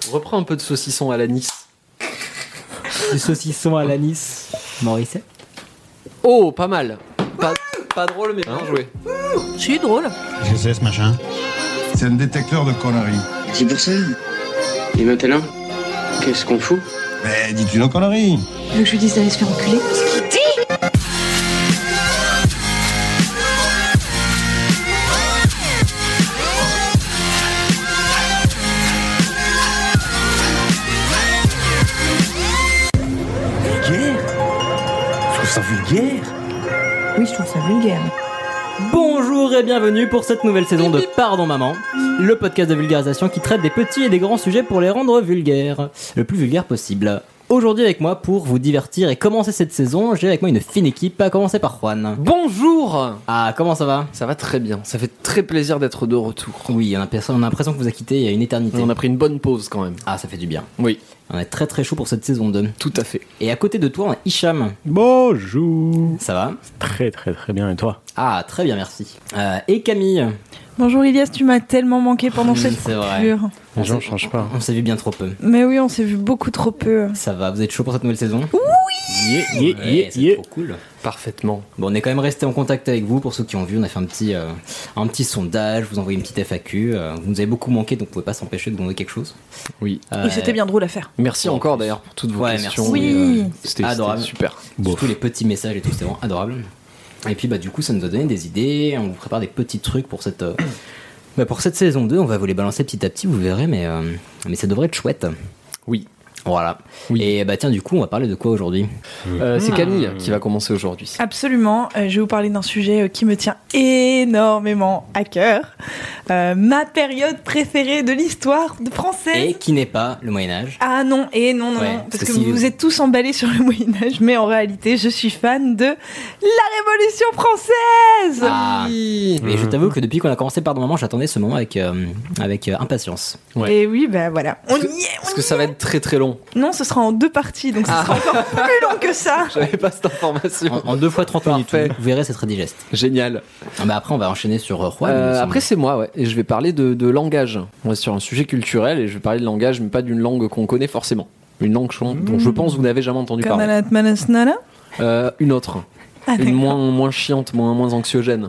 Reprends un peu de saucisson à l'anis. Du saucisson à l'anis. Morisset. Oh, pas mal. Pas drôle, mais bien joué. C'est drôle. Qu'est-ce que c'est ce machin? C'est un détecteur de conneries. C'est pour ça. Et maintenant, qu'est-ce qu'on fout? Mais dis-tu nos conneries? Tu veux que je lui dise d'aller se faire enculer? Vulgaire? Oui, je trouve ça vulgaire. Bonjour et bienvenue pour cette nouvelle saison de Pardon Maman, le podcast de vulgarisation qui traite des petits et des grands sujets pour les rendre vulgaires, le plus vulgaire possible. Aujourd'hui avec moi pour vous divertir et commencer cette saison, j'ai avec moi une fine équipe, à commencer par Juan. Bonjour. Ah, comment ça va? Ça va très bien, ça fait très plaisir d'être de retour. Oui, on a l'impression que vous a quitté il y a une éternité. On a pris une bonne pause quand même. Ah, ça fait du bien. Oui. On est très très chaud pour cette saison 2. Tout à fait. Et à côté de toi, on a Hicham. Bonjour. Ça va? Très bien, et toi? Ah, très bien, merci. Et Camille. Bonjour Ilias, tu m'as tellement manqué pendant cette c'est vrai. coupure. Les gens changent pas. On s'est vu bien trop peu. Mais oui, on s'est vu beaucoup trop peu. Ça va, vous êtes chaud pour cette nouvelle saison? Yeah. C'est trop cool. Parfaitement. Bon, on est quand même resté en contact avec vous. Pour ceux qui ont vu, on a fait un petit sondage, vous envoyez une petite FAQ. Vous nous avez beaucoup manqué, donc vous pouvez pas s'empêcher de demander quelque chose. Oui. Et c'était bien drôle à faire. Merci encore d'ailleurs pour toutes vos questions. Merci. Oui. C'était adorable. super. Surtout les petits messages et tout, c'était vraiment adorable. Et puis du coup, ça nous a donné des idées. On vous prépare des petits trucs pour cette saison 2. On va vous les balancer petit à petit, vous verrez, mais ça devrait être chouette. Oui. Voilà. Oui. Et tiens, du coup, on va parler de quoi aujourd'hui? C'est Camille qui va commencer aujourd'hui. Absolument, je vais vous parler d'un sujet qui me tient énormément à cœur. Ma période préférée de l'histoire française. Et qui n'est pas le Moyen-Âge. Ah non, non, Ouais, parce parce que que si- vous êtes tous emballés sur le Moyen-Âge, mais en réalité, je suis fan de la Révolution française. Ah. Mais je t'avoue que depuis qu'on a commencé Pardon Maman, j'attendais ce moment avec impatience. Ouais. Et oui, ben voilà, on y est. Parce que ça va être très très long. Non, ce sera en 2 parties, donc ce sera encore plus long que ça. J'avais pas cette information. En 2 fois 30 minutes, Parfait. vous verrez, c'est très digeste. Génial. Après, on va enchaîner sur Juan. il me semble. Après c'est moi, ouais. Et je vais parler de langage. On est sur un sujet culturel et je vais parler de langage, mais pas d'une langue qu'on connaît forcément. Une langue dont je pense que vous n'avez jamais entendu parler. Kanalat Manasnala. Une autre. Ah, Une d'accord. moins chiante, moins anxiogène.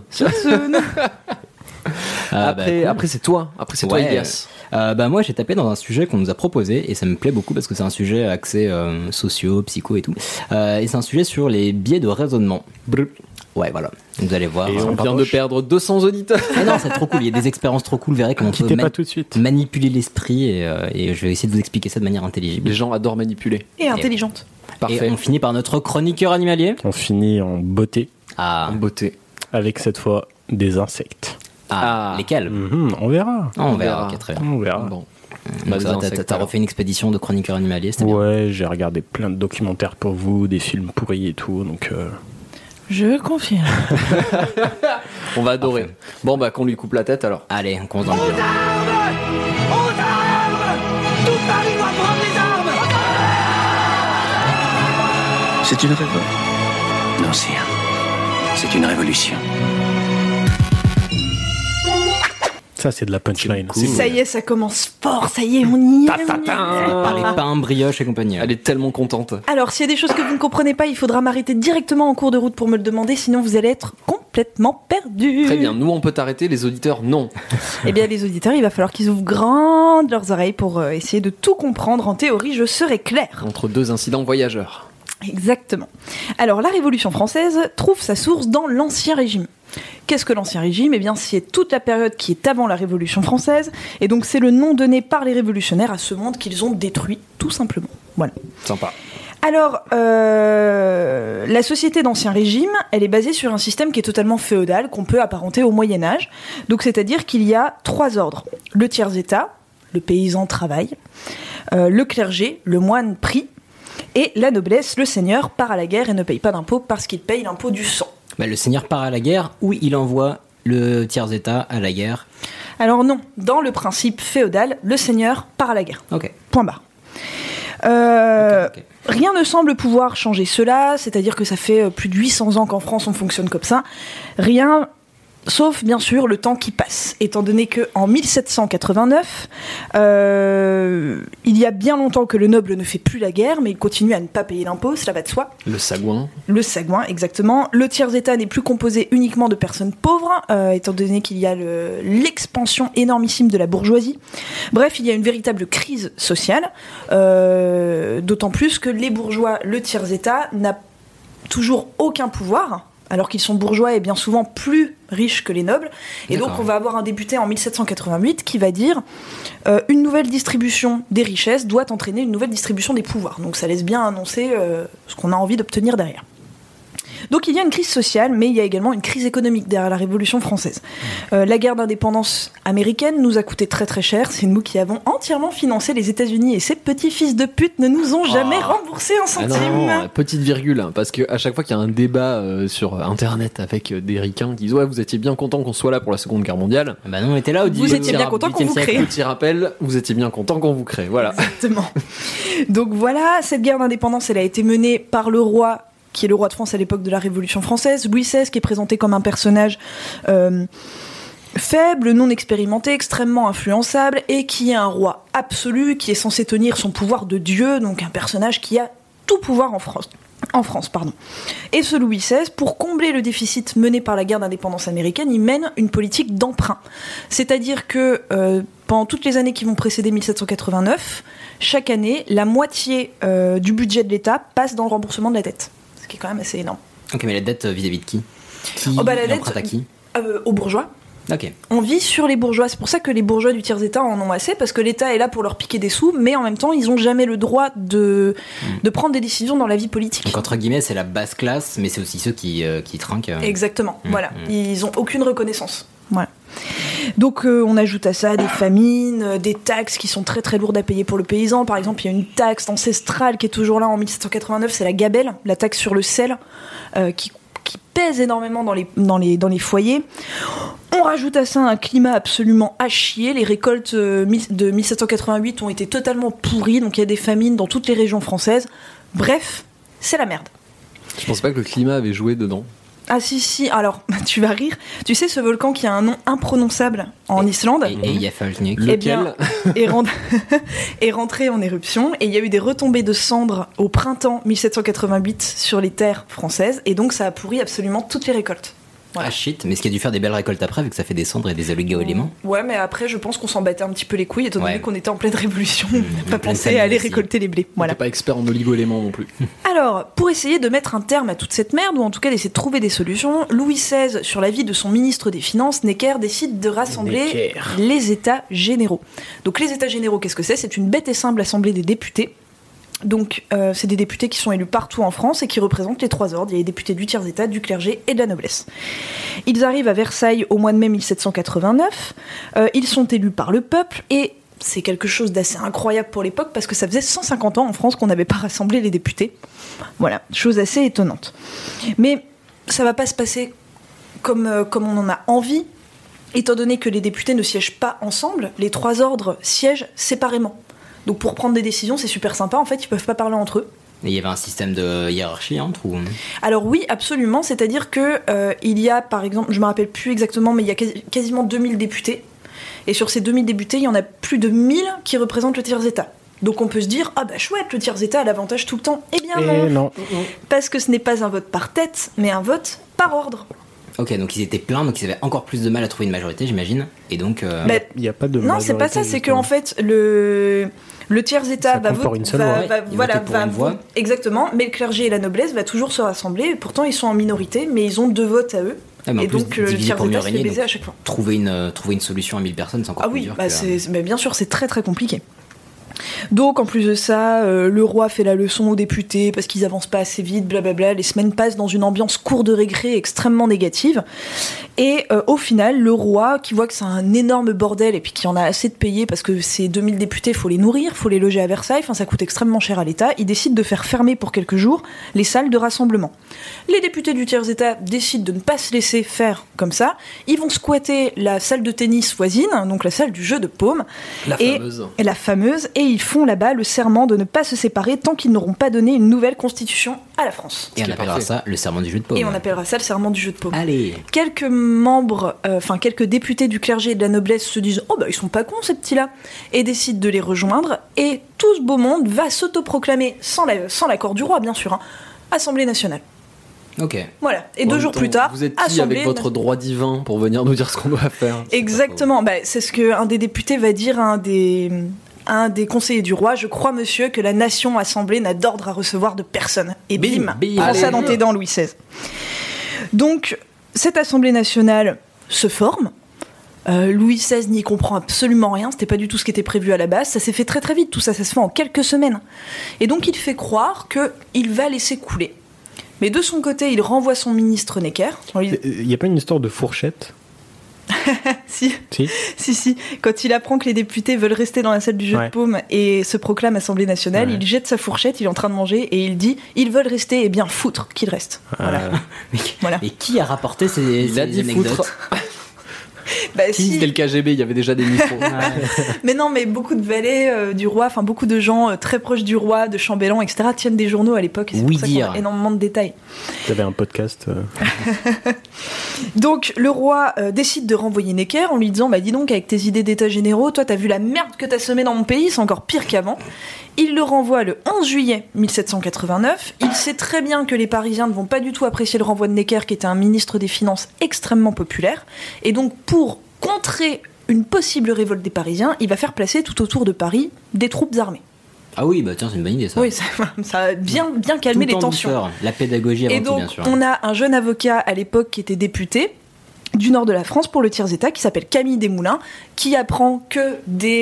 Après c'est toi. Après c'est toi, Ouais. Ilias. Moi, j'ai tapé dans un sujet qu'on nous a proposé et ça me plaît beaucoup parce que c'est un sujet axé sociaux, psycho et tout. Et c'est un sujet sur les biais de raisonnement. Ouais, voilà. Vous allez voir. Et on vient de perdre 200 auditeurs. Ah non, c'est trop cool. Il y a des expériences trop cool. Vous verrez comment on peut Quittez pas tout de suite. manipuler l'esprit et je vais essayer de vous expliquer ça de manière intelligible. Les gens adorent manipuler. Et intelligente. Parfait. Et on finit par notre chroniqueur animalier. On finit en beauté Ah, En beauté. avec cette fois des insectes. lesquels? On verra. On on verra. verra. Ok, très bien. On verra. Bon. Donc Des ça va, insectes, t'as alors. refait une expédition de chroniqueur animalier, c'était bien. Ouais, j'ai regardé plein de documentaires pour vous, des films pourris et tout, donc Je confirme. On va adorer. Parfait. Bon qu'on lui coupe la tête alors. Allez, on commence dans le dur. C'est une révolte. Non, sire. C'est une révolution. ça c'est de la punchline. Cool. Ça y est, ça commence fort, ça y est, on y est. Par les pains, brioches et compagnie. Elle est tellement contente. Alors, s'il y a des choses que vous ne comprenez pas, il faudra m'arrêter directement en cours de route pour me le demander, sinon vous allez être complètement perdu. Très bien, nous on peut t'arrêter, les auditeurs non. Eh bien, les auditeurs, il va falloir qu'ils ouvrent grandes leurs oreilles pour essayer de tout comprendre. En théorie, je serai clair. Entre 2 incidents voyageurs. Exactement. Alors, la Révolution française trouve sa source dans l'Ancien Régime. Qu'est-ce que l'Ancien Régime ? Eh bien, c'est toute la période qui est avant la Révolution française, et donc c'est le nom donné par les révolutionnaires à ce monde qu'ils ont détruit, tout simplement. Voilà. Sympa. Alors, la société d'Ancien Régime, elle est basée sur un système qui est totalement féodal, qu'on peut apparenter au Moyen-Âge. Donc, c'est-à-dire qu'il y a 3 ordres. Le tiers-état, le paysan travaille, le clergé, le moine prie, et la noblesse, le seigneur, part à la guerre et ne paye pas d'impôt parce qu'il paye l'impôt du sang. Le seigneur part à la guerre ou il envoie le tiers-état à la guerre. Alors non, dans le principe féodal, le seigneur part à la guerre. Ok. Point barre. Ok. Rien ne semble pouvoir changer cela, c'est-à-dire que ça fait plus de 800 ans qu'en France on fonctionne comme ça. Rien Sauf, bien sûr, le temps qui passe, étant donné qu'en 1789, il y a bien longtemps que le noble ne fait plus la guerre, mais il continue à ne pas payer l'impôt, cela va de soi. Le sagouin. Le sagouin, exactement. Le tiers-état n'est plus composé uniquement de personnes pauvres, étant donné qu'il y a l'expansion énormissime de la bourgeoisie. Bref, il y a une véritable crise sociale, d'autant plus que les bourgeois, le tiers-état, n'a toujours aucun pouvoir, alors qu'ils sont bourgeois et bien souvent plus riches que les nobles. Et D'accord. donc on va avoir un député en 1788 qui va dire une nouvelle distribution des richesses doit entraîner une nouvelle distribution des pouvoirs. Donc ça laisse bien annoncer ce qu'on a envie d'obtenir derrière. Donc il y a une crise sociale, mais il y a également une crise économique derrière la Révolution française. La guerre d'indépendance américaine nous a coûté très très cher. C'est nous qui avons entièrement financé les États-Unis et ces petits fils de pute ne nous ont jamais remboursé un Ah centime. non, petite virgule, hein, parce qu'à chaque fois qu'il y a un débat sur Internet avec des ricains qui disent ouais, vous étiez bien content qu'on soit là pour la Seconde Guerre mondiale. Bah non, on était là au Vous étiez bien content qu'on vous crée. Petit rappel, vous étiez bien content qu'on vous crée. Voilà. Exactement. Donc voilà, cette guerre d'indépendance, elle a été menée par le roi, qui est le roi de France à l'époque de la Révolution française, Louis XVI, qui est présenté comme un personnage faible, non expérimenté, extrêmement influençable, et qui est un roi absolu, qui est censé tenir son pouvoir de Dieu, donc un personnage qui a tout pouvoir en France. Et ce Louis XVI, pour combler le déficit mené par la guerre d'indépendance américaine, il mène une politique d'emprunt. C'est-à-dire que pendant toutes les années qui vont précéder 1789, chaque année, la moitié du budget de l'État passe dans le remboursement de la dette. Ce qui est quand même assez énorme. Ok, mais la dette vis-à-vis de qui? La dette emprunte à qui? Aux bourgeois. Ok. On vit sur les bourgeois. C'est pour ça que les bourgeois du tiers-état en ont assez, parce que l'État est là pour leur piquer des sous, mais en même temps, ils n'ont jamais le droit de prendre des décisions dans la vie politique. Donc entre guillemets, c'est la basse classe, mais c'est aussi ceux qui trinquent. Exactement, voilà. Ils n'ont aucune reconnaissance. Voilà. Donc on ajoute à ça des famines, des taxes qui sont très très lourdes à payer pour le paysan. Par exemple, il y a une taxe ancestrale qui est toujours là en 1789, c'est la gabelle, la taxe sur le sel, qui pèse énormément dans les foyers. On rajoute à ça un climat absolument à chier. Les récoltes de 1788 ont été totalement pourries, donc il y a des famines dans toutes les régions françaises. Bref, c'est la merde. Je pense pas que le climat avait joué dedans. Ah si, alors tu vas rire. Tu sais ce volcan qui a un nom imprononçable en Islande, Et Eyjafjallajökull. eh bien, est rentré en éruption et il y a eu des retombées de cendres au printemps 1788 sur les terres françaises et donc ça a pourri absolument toutes les récoltes. Voilà. Ah shit, mais ce qui a dû faire des belles récoltes après, vu que ça fait des cendres et des oligo-éléments. Ouais, mais après je pense qu'on s'en battait un petit peu les couilles étant donné Ouais. qu'on était en pleine révolution. On n'a pas pleine pensé à aller famine aussi. récolter les blés. On Voilà. n'était pas expert en oligo-éléments non plus. Alors, pour essayer de mettre un terme à toute cette merde, ou en tout cas d'essayer de trouver des solutions, Louis XVI, sur l'avis de son ministre des Finances, Necker, décide de rassembler Necker. les États généraux. Donc les États généraux, qu'est-ce que c'est ? C'est une bête et simple assemblée des députés. Donc c'est des députés qui sont élus partout en France et qui représentent les trois ordres. Il y a les députés du tiers-état, du clergé et de la noblesse. Ils arrivent à Versailles au mois de mai 1789. Ils sont élus par le peuple et c'est quelque chose d'assez incroyable pour l'époque parce que ça faisait 150 ans en France qu'on n'avait pas rassemblé les députés. Voilà, chose assez étonnante. Mais ça va pas se passer comme on en a envie, étant donné que les députés ne siègent pas ensemble, les trois ordres siègent séparément. Donc pour prendre des décisions, c'est super sympa, en fait, ils peuvent pas parler entre eux. Et il y avait un système de hiérarchie entre ou... Alors oui, absolument, c'est-à-dire que il y a, par exemple, je me rappelle plus exactement, mais il y a quasiment 2000 députés. Et sur ces 2000 députés, il y en a plus de 1000 qui représentent le tiers-état. Donc on peut se dire, ah bah chouette, le tiers-état a l'avantage tout le temps. Eh bien non, non. parce que ce n'est pas un vote par tête, mais un vote par ordre. Ok, donc ils étaient pleins, donc ils avaient encore plus de mal à trouver une majorité, j'imagine. Et donc... Bah, Il n'y a pas de non, c'est pas ça, c'est qu'en fait, le tiers-état Ça va compte pour voter une seule voix. Voter pour une voix. Exactement, mais le clergé et la noblesse va toujours se rassembler, et pourtant ils sont en minorité, mais ils ont 2 votes à eux. Ah, mais en Et plus, donc le diviser pour mieux tiers-état se fait régner, baiser donc à chaque fois. trouver une solution à 1000 personnes, c'est encore Ah plus oui, dur bah que... mais bien sûr, c'est très très compliqué. Donc en plus de ça, le roi fait la leçon aux députés parce qu'ils avancent pas assez vite, blablabla. Les semaines passent dans une ambiance cour de récré extrêmement négative. Et au final, le roi, qui voit que c'est un énorme bordel et puis qu'il en a assez de payer parce que ces 2000 députés, faut les nourrir, faut les loger à Versailles, enfin ça coûte extrêmement cher à l'État, il décide de faire fermer pour quelques jours les salles de rassemblement. Les députés du tiers-état décident de ne pas se laisser faire comme ça. Ils vont squatter la salle de tennis voisine, donc la salle du jeu de paume. La Et fameuse. la fameuse, et ils font là-bas le serment de ne pas se séparer tant qu'ils n'auront pas donné une nouvelle constitution à la France. Et on appellera ça le serment du jeu de paume. Et on appellera ça le serment du jeu de paume. Allez. Quelques quelques députés du clergé et de la noblesse se disent « Oh bah ils sont pas cons ces petits-là » et décident de les rejoindre. Et tout ce beau monde va s'autoproclamer, sans l'accord du roi bien sûr, Assemblée nationale. Ok. Voilà. Et 2 jours plus tard, vous êtes qui avec votre droit divin pour venir nous dire ce qu'on doit faire? Exactement. C'est ce qu'un des députés va dire à un des conseillers du roi. Je crois, monsieur, que la nation assemblée n'a d'ordre à recevoir de personne. Et bim, prends ça dans tes dents, Louis XVI. Donc, cette Assemblée nationale se forme. Louis XVI n'y comprend absolument rien, c'était pas du tout ce qui était prévu à la base, ça s'est fait très très vite, tout ça se fait en quelques semaines. Et donc il fait croire qu'il va laisser couler. Mais de son côté, il renvoie son ministre Necker. Il n'y a pas une histoire de fourchette? Si. Quand il apprend que les députés veulent rester dans la salle du jeu de paume et se proclame Assemblée nationale, il jette sa fourchette, il est en train de manger et il dit « Ils veulent rester, et bien foutre qu'ils restent. » Voilà. Mais qui a rapporté ces anecdotes? Si c'était le KGB, il y avait déjà des micros. Mais non, mais beaucoup de valets du roi, enfin beaucoup de gens très proches du roi, de chambellans, etc., tiennent des journaux à l'époque. Et c'est pour ça qu'on a énormément de détails. Vous avez un podcast Donc le roi décide de renvoyer Necker en lui disant dis donc, avec tes idées d'état généraux, toi t'as vu la merde que t'as semée dans mon pays, c'est encore pire qu'avant. Il le renvoie le 11 juillet 1789. Il sait très bien que les Parisiens ne vont pas du tout apprécier le renvoi de Necker, qui était un ministre des Finances extrêmement populaire. Et donc, pour contrer une possible révolte des Parisiens, il va faire placer tout autour de Paris des troupes armées. Ah oui, tiens, c'est une bonne idée ça. Oui, ça a bien calmé les tensions. Douceur. La pédagogie avant tout, bien sûr. Et donc, on a un jeune avocat à l'époque qui était député du nord de la France pour le tiers-état, qui s'appelle Camille Desmoulins, qui apprend que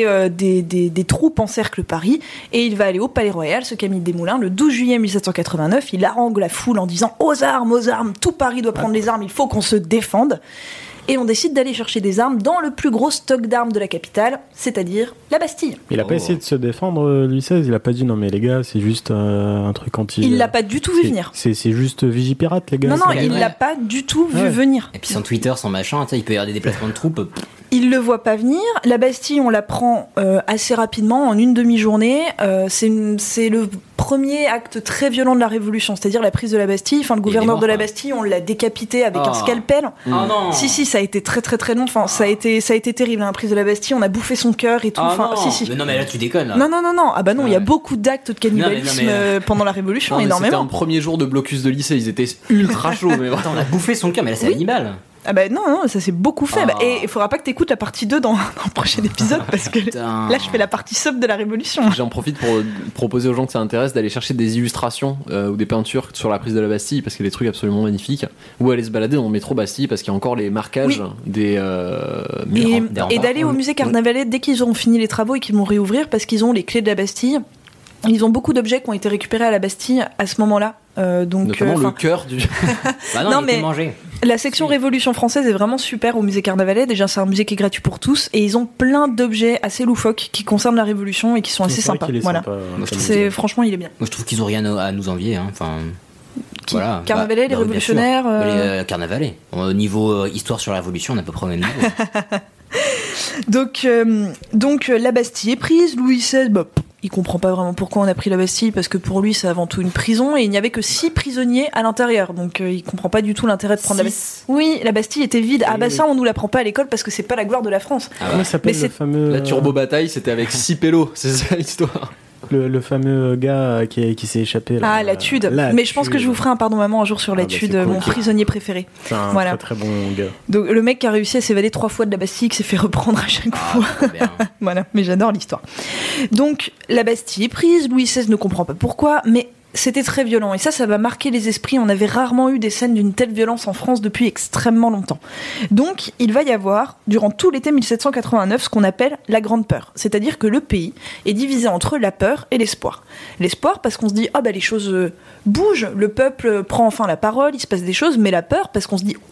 des troupes encerclent Paris, et il va aller au Palais Royal, ce Camille Desmoulins, le 12 juillet 1789, il harangue la foule en disant « Aux armes, tout Paris doit prendre les armes, il faut qu'on se défende ». Et on décide d'aller chercher des armes dans le plus gros stock d'armes de la capitale, c'est-à-dire la Bastille. Il a pas essayé de se défendre, Louis XVI. Il a pas dit non mais les gars, c'est juste un truc anti. Il l'a pas du tout vu venir. C'est juste Vigipirate, les gars. Non, il l'a pas du tout vu venir. Et puis son Twitter, son machin, il peut y avoir des déplacements de troupes. Il le voit pas venir. La Bastille, on la prend assez rapidement, en une demi-journée. C'est le premier acte très violent de la Révolution, c'est-à-dire la prise de la Bastille. Enfin, le gouverneur de la Bastille, on l'a décapité avec un scalpel. Oh non. Si, ça a été très très très long. Enfin, ça a été terrible. La prise de la Bastille, on a bouffé son cœur et tout. Si. Mais non, mais là tu déconnes. Là. Non. Ah bah non, il y a beaucoup d'actes de cannibalisme pendant la Révolution, énormément. C'était un premier jour de blocus de lycée, ils étaient ultra chauds. Mais attends, on a bouffé son cœur, mais là c'est animal. Ah bah non, ça s'est beaucoup fait. Et il faudra pas que t'écoutes la partie 2 dans le prochain épisode, parce que là je fais la partie sub de la Révolution. J'en profite pour proposer aux gens que ça intéresse d'aller chercher des illustrations ou des peintures sur la prise de la Bastille, parce qu'il y a des trucs absolument magnifiques, ou aller se balader dans le métro Bastille, parce qu'il y a encore les marquages des murs. Et d'aller au musée Carnavalet dès qu'ils auront fini les travaux et qu'ils vont réouvrir, parce qu'ils ont les clés de la Bastille. Ils ont beaucoup d'objets qui ont été récupérés à la Bastille à ce moment-là. Notamment le cœur du... non, mais mangé. La section Révolution française est vraiment super au musée Carnavalet. Déjà, c'est un musée qui est gratuit pour tous. Et ils ont plein d'objets assez loufoques qui concernent la Révolution et qui sont assez sympas. Voilà. Franchement, il est bien. Moi, je trouve qu'ils ont rien à nous envier. Enfin... Voilà. Carnavalet, les révolutionnaires les Carnavalet. Au niveau histoire sur la Révolution, on est à peu près au même niveau. Donc la Bastille est prise. Louis XVI, il comprend pas vraiment pourquoi on a pris la Bastille, parce que pour lui c'est avant tout une prison et il n'y avait que 6 prisonniers à l'intérieur, donc il comprend pas du tout l'intérêt de prendre la Bastille. Oui, la Bastille était vide. Ça on nous l'apprend pas à l'école parce que c'est pas la gloire de la France. Comment s'appelle le fameux... La turbo-bataille, c'était avec 6 pélos, c'est ça l'histoire. Le fameux gars qui s'est échappé là. La Tude. Mais je pense que je vous ferai un pardon maman un jour sur la Tude, mon prisonnier préféré. C'est un très très bon gars. Donc le mec qui a réussi à s'évader 3 fois de la Bastille, qui s'est fait reprendre à chaque fois. Voilà, mais j'adore l'histoire. Donc la Bastille est prise, Louis XVI ne comprend pas pourquoi, mais c'était très violent et ça va marquer les esprits. On avait rarement eu des scènes d'une telle violence en France depuis extrêmement longtemps. Donc il va y avoir, durant tout l'été 1789, ce qu'on appelle la Grande Peur. C'est-à-dire que le pays est divisé entre la peur et l'espoir. L'espoir parce qu'on se dit, les choses bougent, le peuple prend enfin la parole, il se passe des choses, mais la peur parce qu'on se dit, oh putain,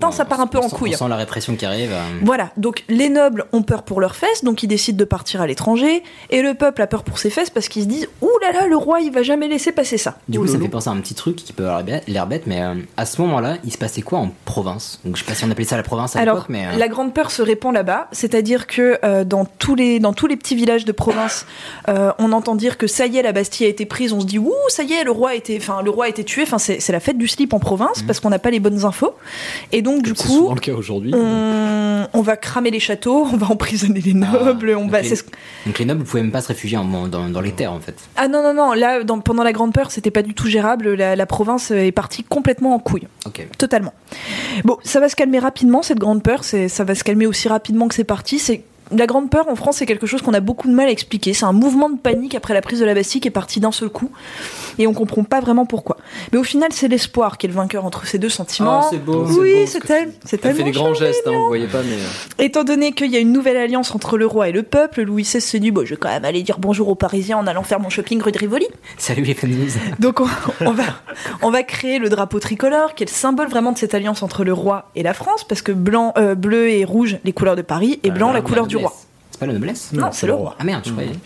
ça part un peu en couille. On sent la répression qui arrive. Voilà, donc les nobles ont peur pour leurs fesses, donc ils décident de partir à l'étranger, et le peuple a peur pour ses fesses parce qu'ils se disent « Ouh là là, le roi, il va jamais laisser passer ça ». Du coup, ça me fait penser à un petit truc qui peut avoir l'air bête, mais à ce moment-là, il se passait quoi en province ? Donc je sais pas si on appelait ça la province à l'époque, mais... la grande peur se répand là-bas, c'est-à-dire que dans tous les petits villages de province, on entend dire que ça y est, la Bastille a été prise, on se dit « Ouh, ça y est, le roi a été tué », c'est la fête du slip en province, parce qu'on n'a pas les bonnes infos, et donc du coup... C'est souvent le cas aujourd'hui. On va cramer les châteaux, on va emprisonner les nobles, Donc les nobles ne pouvaient même pas se réfugier dans les terres, en fait. Ah non, là, pendant la Grande Peur, c'était pas du tout gérable, la province est partie complètement en couille. Ok. Totalement. Bon, ça va se calmer rapidement, cette Grande Peur, ça va se calmer aussi rapidement que c'est parti, La Grande Peur en France, c'est quelque chose qu'on a beaucoup de mal à expliquer. C'est un mouvement de panique après la prise de la Bastille qui est parti d'un seul coup. Et on comprend pas vraiment pourquoi. Mais au final, c'est l'espoir qui est le vainqueur entre ces deux sentiments. Oh, c'est beau. Oui, c'est tellement. Elle fait des grands gestes, vous voyez pas, mais. Étant donné qu'il y a une nouvelle alliance entre le roi et le peuple, Louis XVI se dit, je vais quand même aller dire bonjour aux Parisiens en allant faire mon shopping rue de Rivoli. Salut les féministes. Donc on va créer le drapeau tricolore, qui est le symbole vraiment de cette alliance entre le roi et la France, parce que bleu et rouge, les couleurs de Paris, et blanc, la couleur du roi. C'est pas la noblesse ? Non, c'est le roi. Ah merde, je croyais.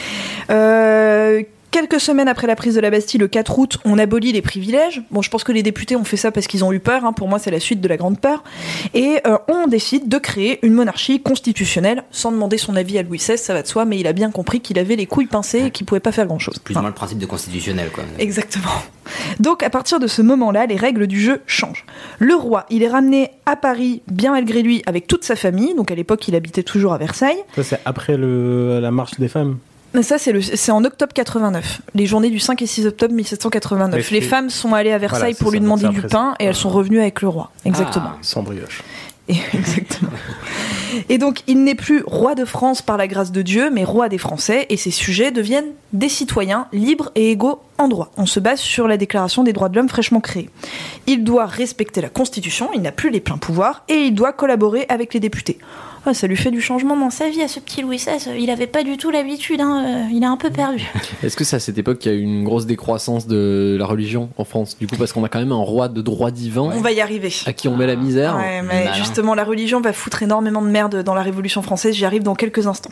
Quelques semaines après la prise de la Bastille, le 4 août, on abolit les privilèges. Bon, je pense que les députés ont fait ça parce qu'ils ont eu peur. Pour moi, c'est la suite de la Grande Peur. Et on décide de créer une monarchie constitutionnelle sans demander son avis à Louis XVI, ça va de soi, mais il a bien compris qu'il avait les couilles pincées et qu'il pouvait pas faire grand-chose. Plus ou moins le principe de constitutionnel, quoi. Exactement. Donc, à partir de ce moment-là, les règles du jeu changent. Le roi, il est ramené à Paris, bien malgré lui, avec toute sa famille. Donc, à l'époque, il habitait toujours à Versailles. Ça, c'est après la marche des femmes. Mais ça, c'est en octobre 89, les journées du 5 et 6 octobre 1789. Ouais, les femmes sont allées à Versailles pour lui demander du pain et elles sont revenues avec le roi. Exactement. Sans brioche. Exactement. Et donc, il n'est plus roi de France par la grâce de Dieu, mais roi des Français, et ses sujets deviennent des citoyens libres et égaux en droit. On se base sur la Déclaration des droits de l'homme fraîchement créée. Il doit respecter la Constitution, il n'a plus les pleins pouvoirs, et il doit collaborer avec les députés. Oh, ça lui fait du changement dans sa vie à ce petit Louis XVI. Il avait pas du tout l'habitude, il a un peu perdu. Est-ce que c'est à cette époque qu'il y a eu une grosse décroissance de la religion en France ? Du coup, parce qu'on a quand même un roi de droit divin. On va y arriver. À qui on met la misère. Ouais, mais justement, la religion va foutre énormément de merde dans la Révolution française. J'y arrive dans quelques instants.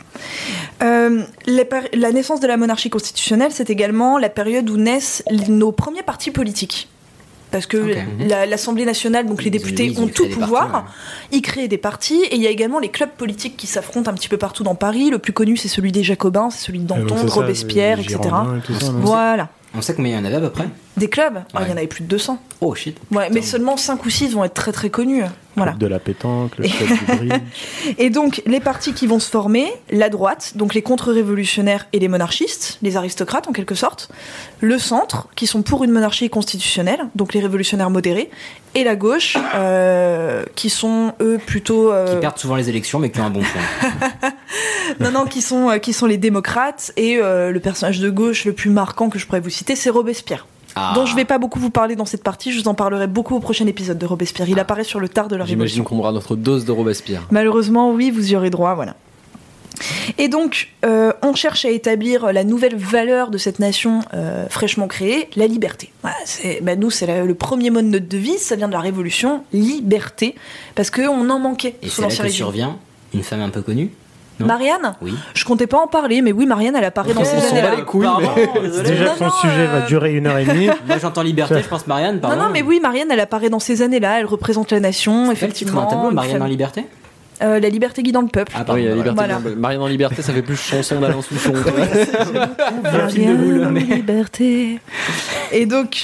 La naissance de la monarchie constitutionnelle, c'est également la période où naissent nos premiers partis politiques. Parce que l'Assemblée nationale, donc les députés, ont tout pouvoir. Ils créent des partis et il y a également les clubs politiques qui s'affrontent un petit peu partout dans Paris. Le plus connu, c'est celui des Jacobins, c'est celui de Danton, de Robespierre, etc. Voilà. On sait combien il y en avait à peu près ? Des clubs ? Il y en avait plus de 200. Oh shit. Ouais, mais seulement 5 ou 6 vont être très très connus. Voilà. Le club de la pétanque, le club du bridge. Et donc, les partis qui vont se former, la droite, donc les contre-révolutionnaires et les monarchistes, les aristocrates en quelque sorte, le centre, qui sont pour une monarchie constitutionnelle, donc les révolutionnaires modérés, et la gauche, qui sont eux plutôt... Qui perdent souvent les élections, mais qui ont un bon point. Non, qui sont les démocrates, et le personnage de gauche le plus marquant que je pourrais vous citer, c'est Robespierre. Dont je vais pas beaucoup vous parler dans cette partie, je vous en parlerai beaucoup au prochain épisode de Robespierre. Il apparaît sur le tard de la Révolution. J'imagine qu'on aura notre dose de Robespierre. Malheureusement, oui, vous y aurez droit, voilà. Et donc, on cherche à établir la nouvelle valeur de cette nation fraîchement créée, la liberté. Voilà, nous, c'est le premier mot de notre devise, ça vient de la Révolution, liberté, parce qu'on en manquait. Et c'est là que survient une femme un peu connue. Non. Marianne ? Oui. Je comptais pas en parler, mais oui, Marianne, elle apparaît dans ces années-là. Les couilles, Déjà que son sujet va durer 1h30. Moi, j'entends liberté, je pense Marianne. Non, mais oui, Marianne, elle apparaît dans ces années-là, elle représente la nation, c'est effectivement. Un tableau, Marianne en liberté ? La liberté guidant le peuple. Ah, oui, la liberté. Voilà. Marianne en liberté, ça fait plus chanson d'Alain Souchon. Marianne en liberté. Et donc,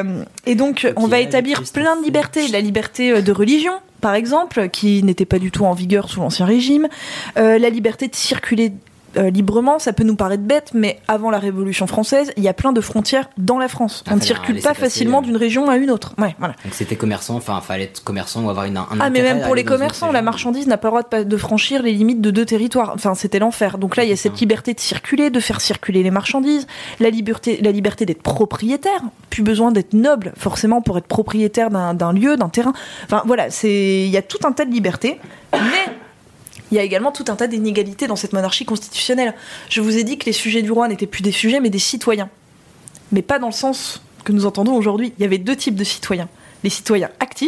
on va établir plein de libertés. La liberté de religion, par exemple, qui n'était pas du tout en vigueur sous l'Ancien Régime. La liberté de circuler librement, ça peut nous paraître bête, mais avant la Révolution française, il y a plein de frontières dans la France. On ne circule pas facilement d'une région à une autre. Ouais, voilà. Donc c'était commerçant, fallait être commerçant ou avoir un mais même pour les commerçants, la marchandise n'a pas le droit de franchir les limites de 2 territoires. Enfin, c'était l'enfer. Donc là, il y a cette liberté de circuler, de faire circuler les marchandises, la liberté d'être propriétaire. Plus besoin d'être noble, forcément, pour être propriétaire d'un lieu, d'un terrain. Enfin, voilà, il y a tout un tas de libertés, mais il y a également tout un tas d'inégalités dans cette monarchie constitutionnelle. Je vous ai dit que les sujets du roi n'étaient plus des sujets, mais des citoyens. Mais pas dans le sens que nous entendons aujourd'hui. Il y avait 2 types de citoyens. Les citoyens actifs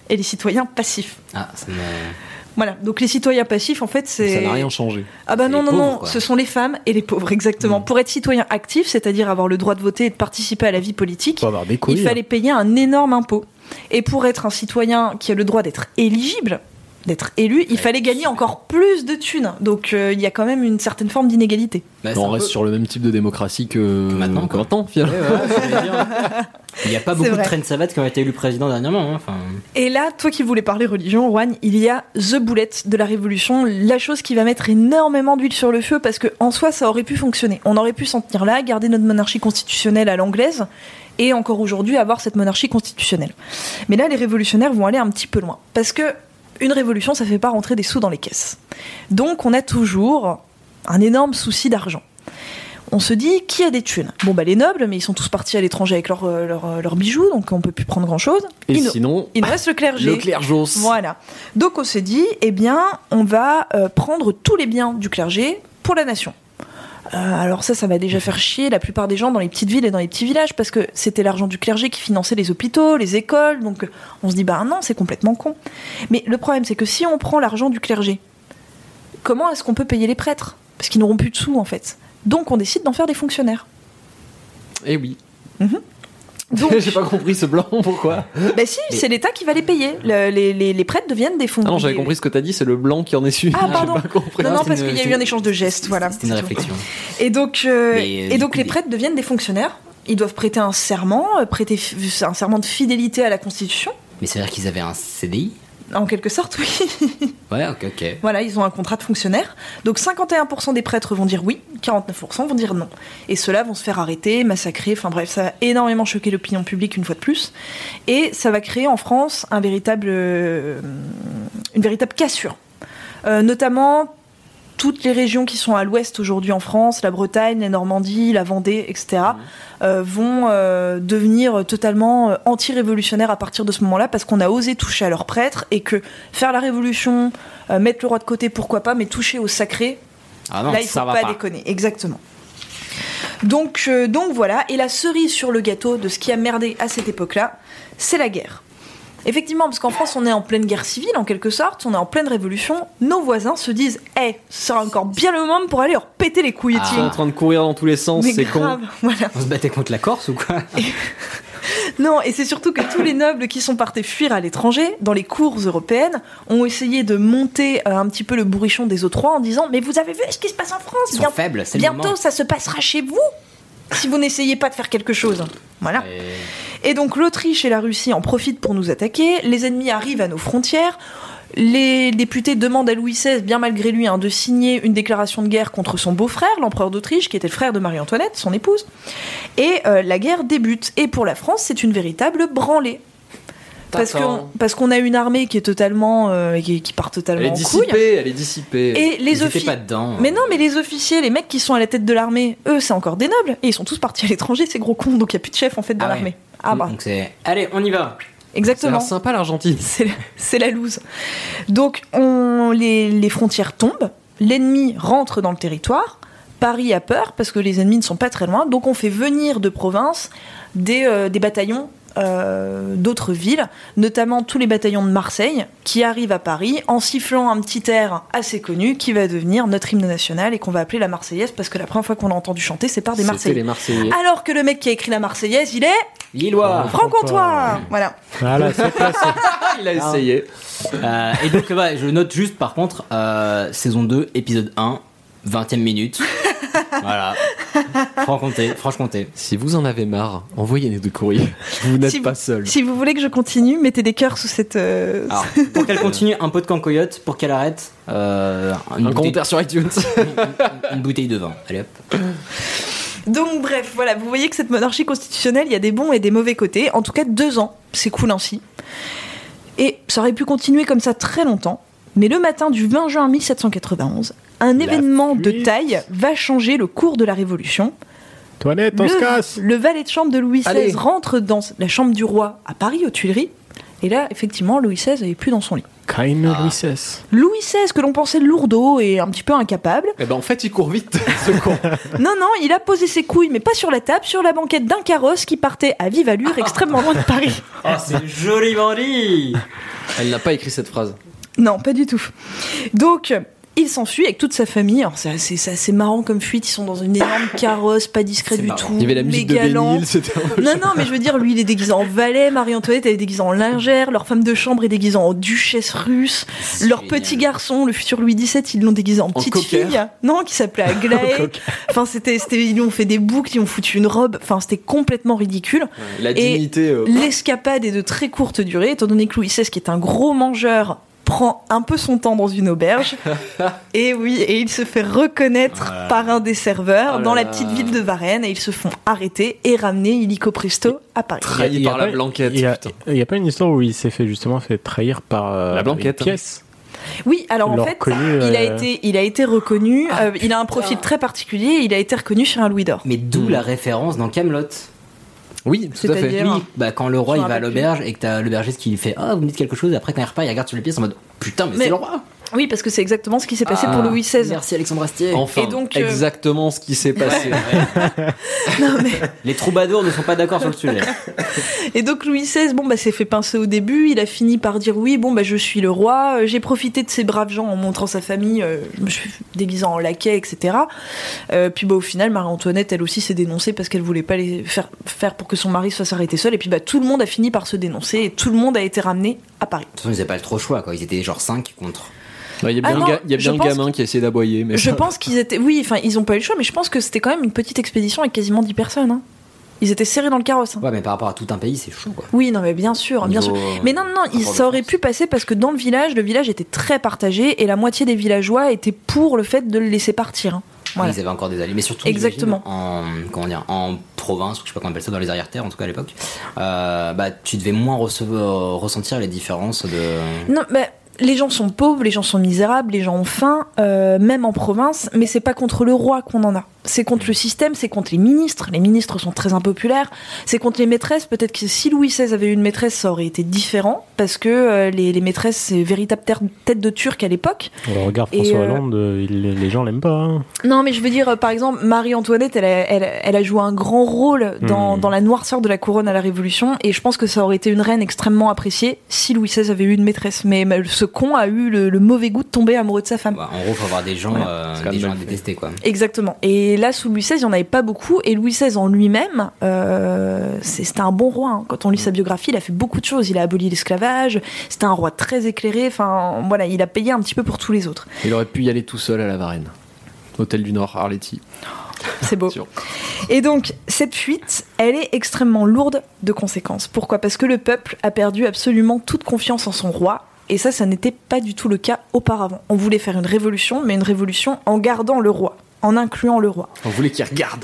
et les citoyens passifs. Ah, ça me... Voilà, donc les citoyens passifs, en fait, c'est... Ça n'a rien changé. Ah bah C'est non, les non, pauvres, non, quoi. ce sont les femmes et les pauvres, exactement. Pour être citoyen actif, c'est-à-dire avoir le droit de voter et de participer à la vie politique, Faut avoir des couilles. il fallait payer un énorme impôt. Et pour être un citoyen qui a le droit d'être éligible, d'être élu, il fallait gagner encore plus de thunes. Donc il y a quand même une certaine forme d'inégalité. Bah, c'est On un reste peu- sur le même type de démocratie que maintenant, quoi. finalement. Ouais, ouais, ça veut dire. Il n'y a pas beaucoup de vrai. traînes savates qui ont été élus président dernièrement. Hein. Enfin, Et là, toi qui voulais parler religion, Juan, il y a The Bullet de la Révolution, la chose qui va mettre énormément d'huile sur le feu parce que en soi, ça aurait pu fonctionner. On aurait pu s'en tenir là, garder notre monarchie constitutionnelle à l'anglaise et encore aujourd'hui avoir cette monarchie constitutionnelle. Mais là, les révolutionnaires vont aller un petit peu loin parce que une révolution, ça fait pas rentrer des sous dans les caisses. Donc, on a toujours un énorme souci d'argent. On se dit, qui a des thunes ? Bon, bah les nobles, mais ils sont tous partis à l'étranger avec leurs bijoux, donc on peut plus prendre grand-chose. Et Il nous- sinon, il nous reste le clergé. le clergos. Voilà. Donc on s'est dit, eh bien, on va prendre tous les biens du clergé pour la nation. Alors ça va déjà faire chier la plupart des gens dans les petites villes et dans les petits villages parce que c'était l'argent du clergé qui finançait les hôpitaux, les écoles, donc on se dit, bah non, c'est complètement con. Mais le problème, c'est que si on prend l'argent du clergé, comment est-ce qu'on peut payer les prêtres ? Parce qu'ils n'auront plus de sous, en fait. Donc on décide d'en faire des fonctionnaires. Eh oui. Donc, J'ai pas compris ce blanc, pourquoi bah si, c'est l'État qui va les payer. Les prêtres deviennent des fonds. Ah non, j'avais compris ce que t'as dit, c'est le blanc qui en est su. Ah, J'ai pardon. pas compris. Non, non, c'était parce une- qu'il y a eu c'était- un échange de gestes, voilà. C'était une c'est tout. réflexion. Et donc, Mais, et donc du les coup, prêtres deviennent des fonctionnaires. Ils doivent prêter un serment, un serment de fidélité à la Constitution. Mais c'est-à-dire qu'ils avaient un CDI ? En quelque sorte, oui. Ouais, ok. Voilà, ils ont un contrat de fonctionnaire. Donc 51% des prêtres vont dire oui, 49% vont dire non. Et ceux-là vont se faire arrêter, massacrer, enfin bref, ça va énormément choquer l'opinion publique une fois de plus. Et ça va créer en France une véritable cassure. Notamment toutes les régions qui sont à l'ouest aujourd'hui en France, la Bretagne, la Normandie, la Vendée, etc., vont devenir totalement anti-révolutionnaires à partir de ce moment-là parce qu'on a osé toucher à leurs prêtres et que faire la révolution, mettre le roi de côté, pourquoi pas, mais toucher au sacré, Ah non, là il faut ça va pas pas. déconner. Exactement. Donc voilà, et la cerise sur le gâteau de ce qui a merdé à cette époque-là, c'est la guerre. Effectivement, parce qu'en France, on est en pleine guerre civile, en quelque sorte, on est en pleine révolution, nos voisins se disent « Eh, ce sera encore bien le moment pour aller leur péter les couilles, Ah. Ils sont en train de courir dans tous les sens, Mais c'est grave, con. voilà. On se battait contre la Corse ou quoi ? Non, et c'est surtout que tous les nobles qui sont partis fuir à l'étranger, dans les cours européennes, ont essayé de monter un petit peu le bourrichon des autres rois en disant « Mais vous avez vu ce qui se passe en France Ils sont faibles, c'est le Bientôt, moment. ça se passera chez vous si vous n'essayez pas de faire quelque chose. » Voilà. Et donc l'Autriche et la Russie en profitent pour nous attaquer, les ennemis arrivent à nos frontières, les députés demandent à Louis XVI, bien malgré lui, de signer une déclaration de guerre contre son beau-frère, l'empereur d'Autriche, qui était le frère de Marie-Antoinette, son épouse, et la guerre débute. Et pour la France, c'est une véritable branlée. Parce qu'on a une armée qui est totalement qui part totalement Elle est en couille. dissipée, elle est dissipée. Et les Ils étaient officiers. pas dedans. Mais non, mais les officiers, les mecs qui sont à la tête de l'armée, eux, c'est encore des nobles. Et ils sont tous partis à l'étranger, ces gros cons. Donc il n'y a plus de chef en fait dans Ah ouais. l'armée. Ah bah, Donc c'est... Allez, on y va. Ça a exactement. l'air sympa l'Argentine. C'est la loose. Donc les frontières tombent, l'ennemi rentre dans le territoire, Paris a peur parce que les ennemis ne sont pas très loin, donc on fait venir de province des bataillons d'autres villes, notamment tous les bataillons de Marseille qui arrivent à Paris en sifflant un petit air assez connu qui va devenir notre hymne national et qu'on va appeler la Marseillaise parce que la première fois qu'on l'a entendu chanter c'est par des C'était Marseillais. les Marseillais. Alors que le mec qui a écrit la Marseillaise, il est Lillois. franc-comtois. Voilà. Voilà, c'est placé. Il a essayé. Et donc, ouais, je note juste par contre, saison 2, épisode 1, 20e minute. Voilà. Franche-Comté. Si vous en avez marre, envoyez-nous des courriers. Vous n'êtes Si pas vous- seul. Si vous voulez que je continue, mettez des cœurs sous cette. Alors, pour qu'elle continue, un pot de cancoyote, pour qu'elle arrête, Un commentaire sur iTunes. une bouteille de vin. Allez hop. Donc bref, voilà, vous voyez que cette monarchie constitutionnelle, il y a des bons et des mauvais côtés. En tout cas, 2 ans, c'est cool ainsi. Et ça aurait pu continuer comme ça très longtemps. Mais le matin du 20 juin 1791, un événement de fuite. taille va changer le cours de la Révolution. Toinette, on se casse. Le valet de chambre de Louis XVI Allez. rentre dans la chambre du roi à Paris, aux Tuileries. Et là, effectivement, Louis XVI n'est plus dans son lit. Keine Louis XVI. Louis XVI, que l'on pensait lourdeau et un petit peu incapable. Eh ben en fait, il court vite, ce con. Non, il a posé ses couilles, mais pas sur la table, sur la banquette d'un carrosse qui partait à vive allure extrêmement loin de Paris. Oh, c'est joliment dit. Elle n'a pas écrit cette phrase. Non, pas du tout. Donc, il s'enfuit avec toute sa famille. Alors, c'est assez marrant comme fuite. Ils sont dans une énorme carrosse, pas discret C'est du marrant. tout. Il y avait la musique de méga lent. Bénil, c'était... Non, mais je veux dire, lui, il est déguisé en valet, Marie-Antoinette, elle est déguisée en lingère, leur femme de chambre est déguisée en duchesse russe, leur génial. petit garçon, le futur Louis XVII, ils l'ont déguisé en petite cocker. fille. Non, qui s'appelait Aglaé. Enfin, ils lui ont fait des boucles, ils ont foutu une robe. Enfin, c'était complètement ridicule. La dignité... L'escapade est de très courte durée, étant donné que Louis XVI, qui est un gros mangeur, prend un peu son temps dans une auberge. Et oui, et il se fait reconnaître par un des serveurs dans la petite ville de Varennes, et ils se font arrêter et ramener illico presto à Paris. Trahi par la Blanquette. Il putain. n'y a pas une histoire où il s'est fait trahir par La Blanquette. une pièce. Oui, alors en Ils l'ont fait, reconnu, il a été reconnu, il a un profil très particulier, il a été reconnu sur un louis d'or. Mais d'où la référence dans Kaamelott. Oui, tout à fait. C'est-à-dire- Oui, bah quand le roi Je il me va à rappelle l'auberge et que t'as l'aubergiste qui lui fait vous me dites quelque chose, et après quand il repart il regarde sur les pièces en mode putain mais Mais- c'est le roi. Oui, parce que c'est exactement ce qui s'est passé pour Louis XVI. Merci Alexandre Astier. Enfin, Et donc, exactement ce qui s'est passé. Non, mais... Les troubadours ne sont pas d'accord sur le sujet. Et donc Louis XVI, s'est fait pincer au début, il a fini par dire oui, je suis le roi, j'ai profité de ces braves gens en montrant sa famille, je me suis déguisée en laquais, etc. Puis au final, Marie-Antoinette, elle aussi s'est dénoncée parce qu'elle voulait pas les faire pour que son mari soit arrêté seul, et puis tout le monde a fini par se dénoncer, et tout le monde a été ramené à Paris. De toute façon ils avaient pas trop le choix quoi, ils étaient genre 5 contre. Il y a bien, Ah non, il y a bien je le pense gamin qui a essayé d'aboyer. Mais Je pense qu'ils étaient... Oui, ils ont pas eu le choix, mais je pense que c'était quand même une petite expédition avec quasiment 10 personnes. Hein. Ils étaient serrés dans le carrosse. Hein. Ouais mais par rapport à tout un pays c'est chaud quoi. Oui, non, mais bien sûr, bien sûr. Niveau, Mais non, rapport de ça aurait force. pu passer parce que dans le village était très partagé et la moitié des villageois étaient pour le fait de le laisser partir. Hein. Voilà. Ils avaient encore des alliés, mais surtout Exactement. j'imagine, en province, ou je sais pas comment on appelle ça, dans les arrière-terres en tout cas à l'époque, tu devais moins ressentir les différences de... Non, mais les gens sont pauvres, les gens sont misérables, les gens ont faim, même en province, mais c'est pas contre le roi qu'on en a. C'est contre le système, c'est contre les ministres. Les ministres sont très impopulaires. C'est contre les maîtresses. Peut-être que si Louis XVI avait eu une maîtresse, ça aurait été différent, parce que les maîtresses, c'est véritable tête de turc à l'époque. Regarde Et, François Hollande, les gens l'aiment pas. Hein. Non, mais je veux dire, par exemple, Marie-Antoinette, elle a joué un grand rôle dans la noirceur de la couronne à la Révolution, et je pense que ça aurait été une reine extrêmement appréciée si Louis XVI avait eu une maîtresse. Mais ce con a eu le mauvais goût de tomber amoureux de sa femme. En gros faut avoir des gens, c'est quand des même gens à mal fait. détester quoi. Exactement. Et là, sous Louis XVI, il n'y en avait pas beaucoup, et Louis XVI en lui-même, c'était un bon roi. Hein. Quand on lit sa biographie, il a fait beaucoup de choses. Il a aboli l'esclavage, c'était un roi très éclairé, enfin voilà, il a payé un petit peu pour tous les autres. il aurait pu y aller tout seul à la Varenne. Hôtel du Nord, Arletty. C'est beau. Sûr. Et donc, cette fuite, elle est extrêmement lourde de conséquences. Pourquoi ? Parce que le peuple a perdu absolument toute confiance en son roi. Et ça n'était pas du tout le cas auparavant. On voulait faire une révolution, mais une révolution en gardant le roi, en incluant le roi. On voulait qu'il regarde.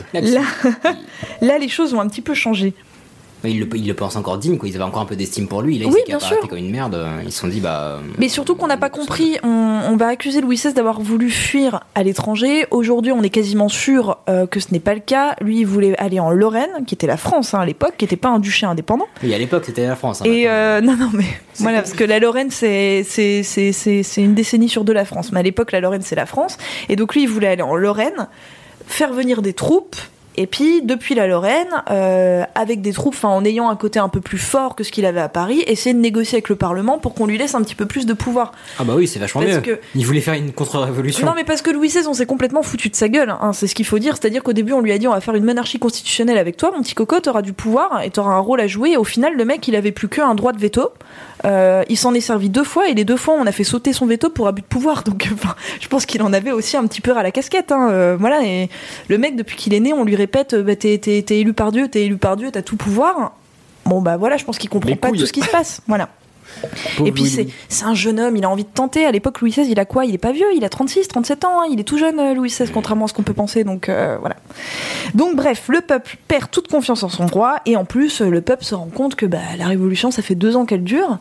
Là, les choses ont un petit peu changé. Mais ils le pensent encore digne quoi, ils avaient encore un peu d'estime pour lui, là il Oui, s'est bien arrêté sûr. comme une merde, ils se sont dit Mais surtout qu'on n'a pas compris, on va accuser Louis XVI d'avoir voulu fuir à l'étranger. Aujourd'hui, on est quasiment sûr que ce n'est pas le cas. Lui, il voulait aller en Lorraine, qui était la France à l'époque, qui n'était pas un duché indépendant. Oui, à l'époque c'était la France. Hein, Et maintenant. non, mais voilà, parce que la Lorraine, c'est une décennie sur deux la France. Mais à l'époque, la Lorraine, c'est la France. Et donc lui, il voulait aller en Lorraine, faire venir des troupes. Et puis, depuis la Lorraine, avec des troupes, en ayant un côté un peu plus fort que ce qu'il avait à Paris, essayer de négocier avec le Parlement pour qu'on lui laisse un petit peu plus de pouvoir. Ah bah oui, c'est vachement Parce mieux. que- Il voulait faire une contre-révolution. Non, mais parce que Louis XVI, on s'est complètement foutu de sa gueule, hein, c'est ce qu'il faut dire. C'est-à-dire qu'au début, on lui a dit on va faire une monarchie constitutionnelle avec toi, mon petit coco, t'auras du pouvoir et t'auras un rôle à jouer. Et au final, le mec, il avait plus qu'un droit de veto. Il s'en est servi 2 fois, et les 2 fois, on a fait sauter son veto pour abus de pouvoir. Donc, je pense qu'il en avait aussi un petit peu à la casquette. Hein, voilà. Et le mec, depuis qu'il est né, on lui répète t'es élu par Dieu, t'as tout pouvoir. Bon, bah voilà, je pense qu'il comprend Les pas couilles. tout ce qui se passe. Voilà. Pauvre Et puis Louis. c'est un jeune homme, il a envie de tenter. À l'époque, Louis XVI, il a quoi ? Il est pas vieux, il a 36, 37 ans. Hein. Il est tout jeune, Louis XVI, contrairement à ce qu'on peut penser. Donc voilà. Donc bref, le peuple perd toute confiance en son roi. Et en plus, le peuple se rend compte que la révolution, ça fait 2 ans qu'elle dure.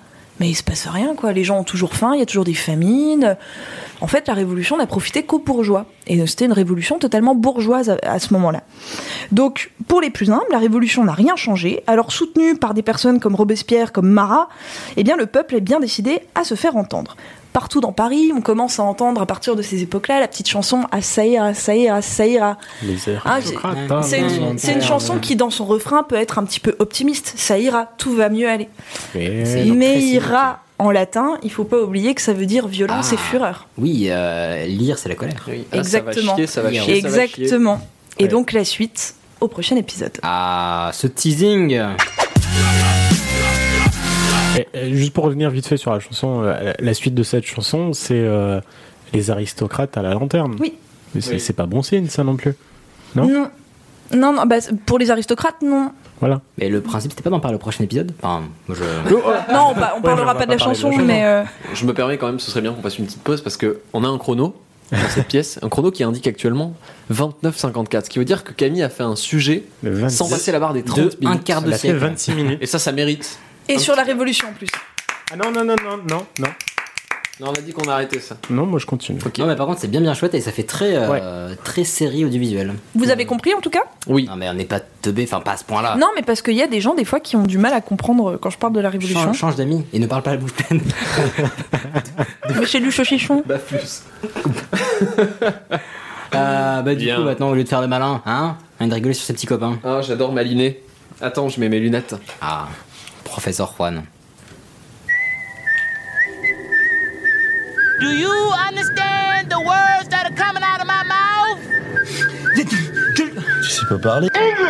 Mais il se passe rien, quoi. Les gens ont toujours faim, il y a toujours des famines. En fait, la révolution n'a profité qu'aux bourgeois. Et c'était une révolution totalement bourgeoise à ce moment-là. Donc, pour les plus humbles, la révolution n'a rien changé. Alors, soutenue par des personnes comme Robespierre, comme Marat, eh bien, le peuple est bien décidé à se faire entendre. Partout dans Paris, on commence à entendre à partir de ces époques-là la petite chanson « Ah, ça ira, ça ira, ça ira ». Les airs. C'est une chanson qui, dans son refrain, peut être un petit peu optimiste. Ça ira, tout va mieux aller. Mais ira, en latin, il faut pas oublier que ça veut dire violence et fureur. Oui, lire, c'est la colère. Oui. Exactement. Ça va chier. Exactement. Et Ouais. donc la suite au prochain épisode. Ah, ce teasing. Juste pour revenir vite fait sur la chanson, la suite de cette chanson, c'est les aristocrates à la lanterne. Oui. Mais c'est Oui. c'est pas bon signe, ça non plus. Non. Non, bah, pour les aristocrates, non. Voilà. Mais le principe, c'était pas d'en parler au prochain épisode. Enfin, moi, Non, on parlera on pas va de la pas parler chanson, de la mais Je me permets quand même, ce serait bien qu'on fasse une petite pause parce qu'on a un chrono dans cette pièce, un chrono qui indique actuellement 29,54, ce qui veut dire que Camille a fait un sujet Le 26. sans passer la barre des 30 de minutes. un quart de Elle a fait siècle. 26 minutes. Et ça mérite. et sur la Révolution en plus. Ah non. Non, on a dit qu'on a arrêté ça. Non, moi je continue. Ok. Non, mais par contre, c'est bien chouette et ça fait très série audiovisuelle. Vous avez compris en tout cas? Oui. Non, mais on n'est pas teubé, enfin, pas à ce point-là. Non, mais parce qu'il y a des gens des fois qui ont du mal à comprendre quand je parle de la Révolution. Change d'amis et ne parle pas la bouche pleine. Mais chez lui Chochichon. Bah plus. Du Bien. coup, maintenant, au lieu de faire le malin, hein, on de rigoler sur ses petits copains. Ah, j'adore maliner. Attends, je mets mes lunettes. Ah, professeur Juan. Do you understand the words that are coming out of my mouth? Tu sais pas parler?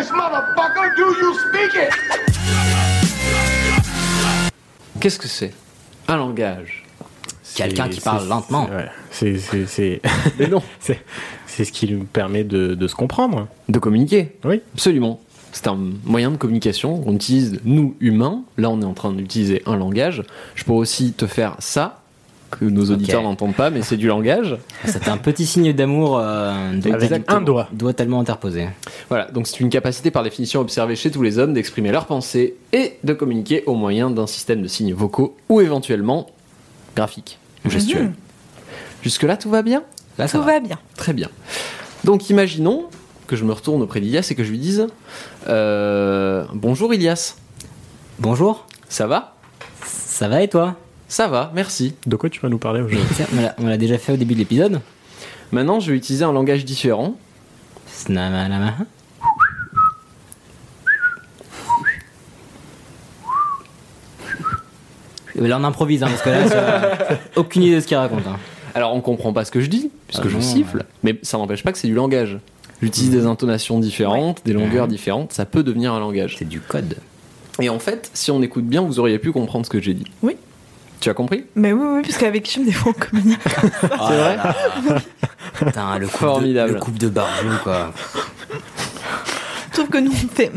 Qu'est-ce que c'est? Un langage. Quelqu'un qui parle lentement. Ouais. C'est Mais non. c'est ce qui nous permet de se comprendre. De communiquer. Oui. Absolument. C'est un moyen de communication qu'on utilise, nous, humains. Là, on est en train d'utiliser un langage. Je pourrais aussi te faire ça, que nos auditeurs n'entendent pas, mais c'est du langage. C'était un petit signe d'amour Avec un doigt. doigt tellement interposé. Voilà, donc c'est une capacité par définition observée chez tous les hommes d'exprimer leurs pensées et de communiquer au moyen d'un système de signes vocaux ou éventuellement graphiques ou gestuels. Jusque-là, tout va bien? Là, ça Tout va bien. Très bien. Donc imaginons que je me retourne auprès d'Ilias et que je lui dise bonjour Ilias, Bonjour, ça va? ça va et toi? Ça va, merci. De quoi tu vas nous parler Mais aujourd'hui? tiens, on l'a déjà fait au début de l'épisode. Maintenant, je vais utiliser un langage différent. Snamalama. Là, on improvise, hein, parce que là, aucune idée de ce qu'il raconte. Hein. Alors, on comprend pas ce que je dis, puisque Ah je non, siffle, mais ça n'empêche pas que c'est du langage. J'utilise des intonations différentes, des longueurs différentes, ça peut devenir un langage. C'est du code. Et en fait, si on écoute bien, vous auriez pu comprendre ce que j'ai dit. Oui. Tu as compris? Mais oui, parce qu'avec Chim, des fois, on communique. C'est vrai. Putain, le couple Formidable. le couple de barjoux, quoi. Je trouve que nous, on fait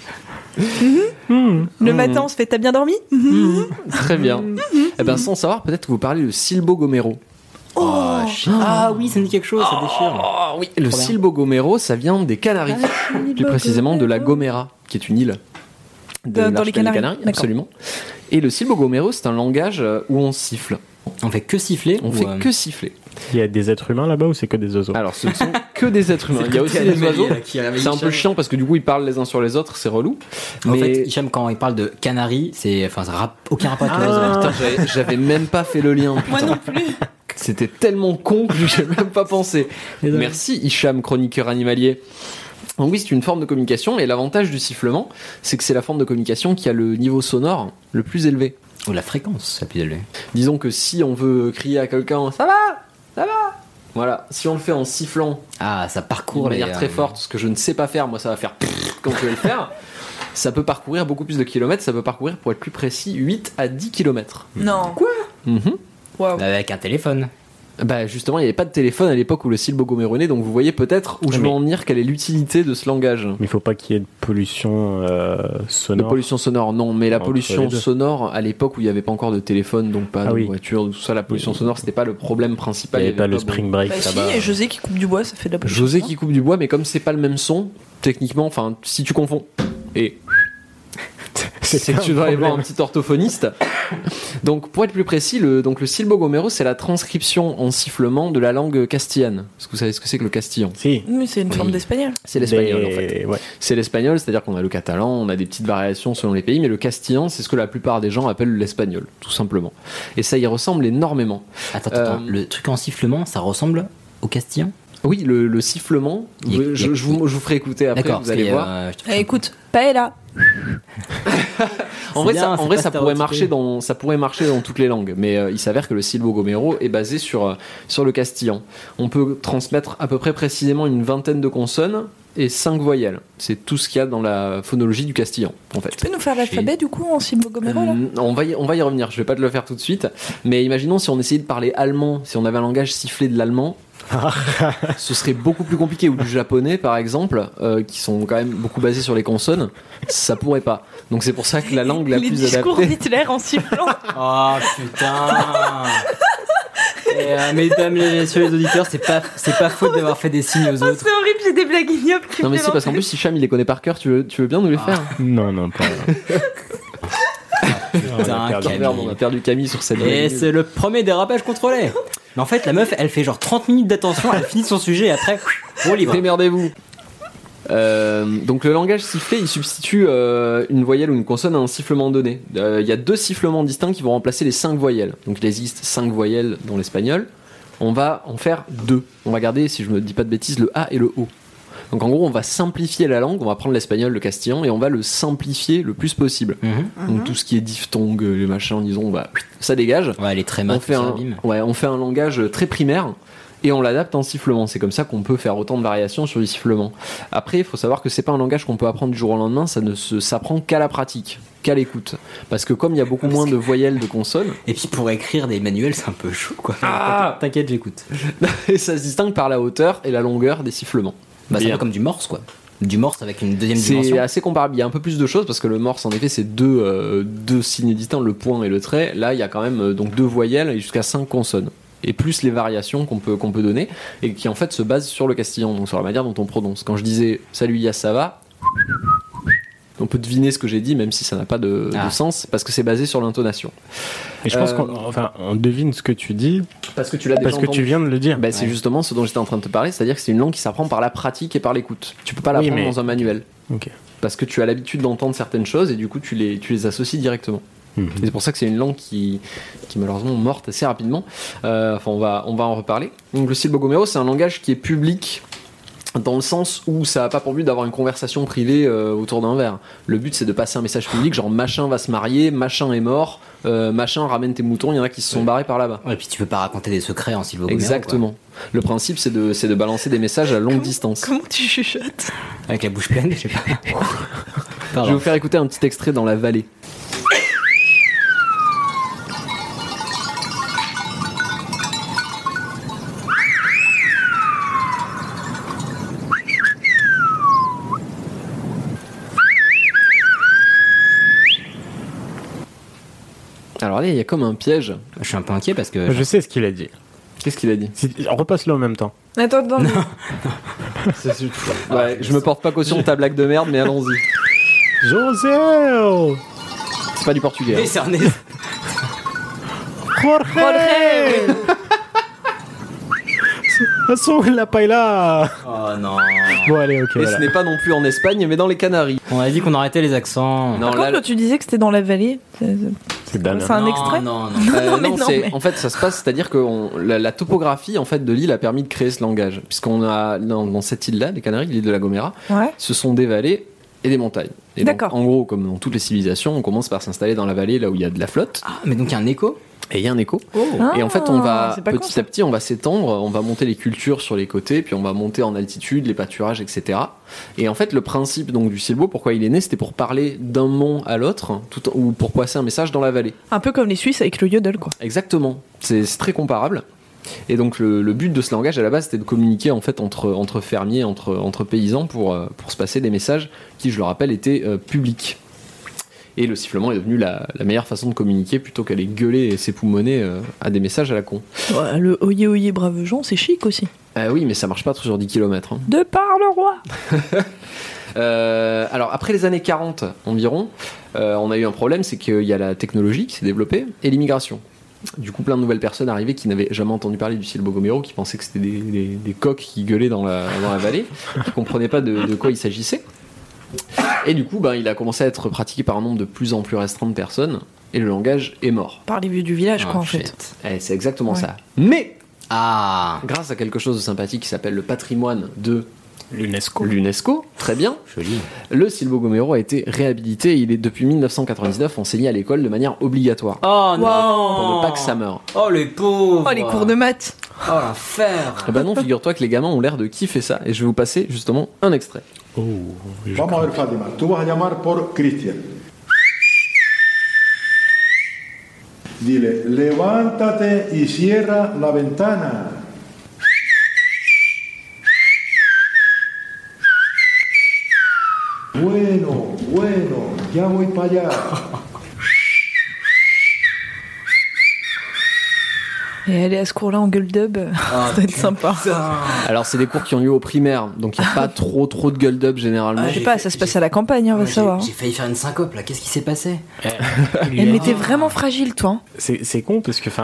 Le matin, on se fait t'as bien dormi? Très bien. Eh ben, sans savoir, peut-être que vous parlez le silbo gomero. Ah oui, ça me dit quelque chose, ça déchire. Oh oui, le Trop bien. silbo gomero, ça vient des Canaries. Plus précisément de la Gomera, qui est une île de Dans les l'archipel des Canaries, d'accord. absolument. Et le silbo gomero, c'est un langage où on siffle. On fait que siffler. On ou, fait que siffler. Il y a des êtres humains là-bas ou c'est que des oiseaux? Alors, ce ne sont que des êtres humains. Il y a aussi des oiseaux. C'est un peu chiant parce que du coup, ils parlent les uns sur les autres, c'est relou. En Mais fait, Hicham, quand il parle de Canaries, ça aucun rapport avec les oiseaux. putain, j'avais même pas fait le lien. Putain. Moi non plus. C'était tellement con que j'ai même pas pensé. Merci Hicham, chroniqueur animalier. Donc oui, c'est une forme de communication et l'avantage du sifflement, c'est que c'est la forme de communication qui a le niveau sonore le plus élevé. Ou la fréquence, la plus élevée. Disons que si on veut crier à quelqu'un « ça va, ça va », voilà, si on le fait en sifflant Ah, ça de parcourt manière très forte, ce que je ne sais pas faire, moi ça va faire quand je vais le faire, ça peut parcourir beaucoup plus de kilomètres, ça peut parcourir, pour être plus précis, 8 à 10 kilomètres. Non. Waouh. Avec un téléphone. Bah justement, il n'y avait pas de téléphone à l'époque où le silbo gomero est né, donc vous voyez peut-être où je veux mais- en venir, quelle est l'utilité de ce langage. Mais il faut pas qu'il y ait de pollution De sonore. pollution sonore, non, mais la Entre pollution les deux. sonore à l'époque où il n'y avait pas encore de téléphone, donc pas Ah de oui. voiture, tout ça, la pollution sonore c'était pas le problème Il principal. n'y avait pas le beaucoup- spring break Bah si, là-bas. et José qui coupe du bois, ça fait de la pollution. José qui coupe du bois, mais comme c'est pas le même son, techniquement, enfin, si tu confonds. Et c'est que tu dois aller voir un petit orthophoniste. Donc, pour être plus précis, le silbo gomero, c'est la transcription en sifflement de la langue castillane. Est-ce que vous savez ce que c'est que le castillan? Si. Mais c'est une forme d'espagnol. C'est l'espagnol, en fait. Ouais. C'est l'espagnol, c'est-à-dire qu'on a le catalan, on a des petites variations selon les pays, mais le castillan, c'est ce que la plupart des gens appellent l'espagnol, tout simplement. Et ça y ressemble énormément. Attends, le truc en sifflement, ça ressemble au castillan? Oui, le sifflement, je vous ferai écouter après, D'accord, vous allez voir. Écoute, Paella. En vrai, bien, ça, en vrai c'est ça, pas pourrait marcher dans toutes les langues, mais il s'avère que le silbo gomero est basé sur le castillan. On peut transmettre à peu près précisément une vingtaine de consonnes et 5 voyelles. C'est tout ce qu'il y a dans la phonologie du castillan, en fait. Tu peux nous faire l'alphabet du coup en silbo gomero là? On va y revenir, je vais pas te le faire tout de suite, mais imaginons si on essayait de parler allemand, si on avait un langage sifflé de l'allemand, ce serait beaucoup plus compliqué, ou du japonais par exemple, qui sont quand même beaucoup basés sur les consonnes, ça pourrait pas. Donc c'est pour ça que la langue la plus discours adaptée... d'Hitler en sifflant. Oh putain. Et, mesdames et messieurs les auditeurs, c'est pas faute d'avoir fait des signes aux autres. C'est horrible, j'ai des blagues ignobles qui Non me mais si, parce qu'en plus Hicham il les connaît par cœur, tu veux bien nous les faire? Non, pas. Merde, on a perdu Camille sur cette Et blague. c'est le premier dérapage contrôlé. Mais en fait, la meuf, elle fait genre 30 minutes d'attention, elle finit son sujet et après, on libre. Démerdez-vous. Donc le langage sifflé, il substitue une voyelle ou une consonne à un sifflement donné. Il y a 2 sifflements distincts qui vont remplacer les 5 voyelles. Donc il existe 5 voyelles dans l'espagnol. On va en faire 2. On va garder, si je me dis pas de bêtises, le A et le O. Donc en gros, on va simplifier la langue, on va prendre l'espagnol, le castillan, et on va le simplifier le plus possible. Donc tout ce qui est diphtongue, les machins, disons, ça dégage. Ouais, les trémas, on fait un langage très primaire. Et on l'adapte en sifflement. C'est comme ça qu'on peut faire autant de variations sur les sifflements. Après, il faut savoir que c'est pas un langage qu'on peut apprendre du jour au lendemain. Ça ne s'apprend qu'à la pratique, qu'à l'écoute. Parce que comme il y a beaucoup moins de voyelles de consonnes. Et puis pour écrire des manuels, c'est un peu chaud, quoi. T'inquiète, j'écoute. Et ça se distingue par la hauteur et la longueur des sifflements. C'est un peu comme du morse, quoi. Du morse avec une deuxième dimension. C'est assez comparable. Il y a un peu plus de choses parce que le morse, en effet, c'est deux signes distincts, le point et le trait. Là, il y a quand même donc 2 voyelles et jusqu'à 5 consonnes. Et plus les variations qu'on peut donner et qui en fait se basent sur le castillan, donc sur la manière dont on prononce. Quand je disais salut Yas, ça va, on peut deviner ce que j'ai dit même si ça n'a pas de sens parce que c'est basé sur l'intonation. Et je pense qu'on devine ce que tu dis parce que tu l'as déjà entendu. Que tu viens de le dire. C'est justement ce dont j'étais en train de te parler, c'est-à-dire que c'est une langue qui s'apprend par la pratique et par l'écoute. Tu peux pas l'apprendre dans un manuel. Okay. Parce que tu as l'habitude d'entendre certaines choses et du coup tu les associes directement. Et c'est pour ça que c'est une langue qui malheureusement morte assez rapidement. On va en reparler. Donc le silbo gomero, c'est un langage qui est public dans le sens où ça n'a pas pour but d'avoir une conversation privée autour d'un verre. Le but c'est de passer un message public, genre machin va se marier, machin est mort, machin ramène tes moutons, il y en a qui se sont barrés par là-bas. Et puis tu peux pas raconter des secrets en silbo gomero. Exactement. Quoi. Le principe c'est de balancer des messages à longue distance. Comment tu chuchotes? Avec la bouche pleine, je sais pas. Je vais vous faire écouter un petit extrait dans la vallée. Alors là, il y a comme un piège. Je suis un peu inquiet parce que... Je sais ce qu'il a dit. Qu'est-ce qu'il a dit? On repasse-le en même temps. Attends. Ouais, je me porte pas caution de ta blague de merde, mais allons-y. José! C'est pas du portugais. Mais c'est Ernest. Jorge! Sur la paella! Oh non. Bon, allez, ok. Et ce n'est pas non plus en Espagne, mais dans les Canaries. On a dit qu'on arrêtait les accents. Non, Par contre, quand tu disais que c'était dans la vallée, c'est un extrait? Non. En fait, ça se passe, c'est-à-dire que la topographie en fait de l'île a permis de créer ce langage, puisqu'on a dans cette île-là, les Canaries, l'île de la Gomera, ce sont des vallées et des montagnes. Et donc, en gros, comme dans toutes les civilisations, on commence par s'installer dans la vallée, là où il y a de la flotte. Ah, mais donc il y a un écho? Et il y a un écho. Et en fait, on va petit à petit, on va s'étendre, on va monter les cultures sur les côtés, puis on va monter en altitude, les pâturages, etc. Et en fait, le principe donc du silbo, pourquoi il est né, c'était pour parler d'un mont à l'autre, ou pour passer un message dans la vallée. Un peu comme les Suisses avec le yodel, quoi. Exactement. C'est très comparable. Et donc le but de ce langage à la base, c'était de communiquer en fait entre fermiers, entre paysans, pour se passer des messages qui, je le rappelle, étaient publics. Et le sifflement est devenu la meilleure façon de communiquer plutôt qu'aller gueuler et s'époumoner à des messages à la con. Ouais, le oyez oyez brave Jean, c'est chic aussi. Oui, mais ça marche pas sur 10 km. Hein. De par le roi. Alors après les années 40 environ, on a eu un problème, c'est qu'il y a la technologie qui s'est développée et l'immigration. Du coup, plein de nouvelles personnes arrivaient qui n'avaient jamais entendu parler du Silbo Gomero, qui pensaient que c'était des coqs qui gueulaient dans la vallée, qui comprenaient pas de quoi il s'agissait. Et du coup, il a commencé à être pratiqué par un nombre de plus en plus restreint de personnes, et le langage est mort. Par les vieux du village, quoi, en fait. C'est exactement ça. Mais, grâce à quelque chose de sympathique qui s'appelle le patrimoine de l'UNESCO, très bien. Joli. Le Silbo Gomero a été réhabilité et il est depuis 1999 enseigné à l'école de manière obligatoire. Oh non, pour ne pas que ça meure. Oh les pauvres. Oh les cours de maths. Oh l'enfer. Non, figure-toi que les gamins ont l'air de kiffer ça et je vais vous passer justement un extrait. Vamos a ver, Fátima. Tú vas a llamar por Cristian. Dile, levántate y cierra la ventana. Bueno, ya voy para allá. Et aller à ce cours-là en gueule dub, ça doit être sympa. Alors c'est des cours qui ont lieu au primaire, donc il n'y a pas trop de gueule dub généralement. Je sais pas, ça se passe à la campagne, on va savoir. J'ai failli faire une syncope là, qu'est-ce qui s'est passé? Elle était vraiment fragile, toi. C'est con parce que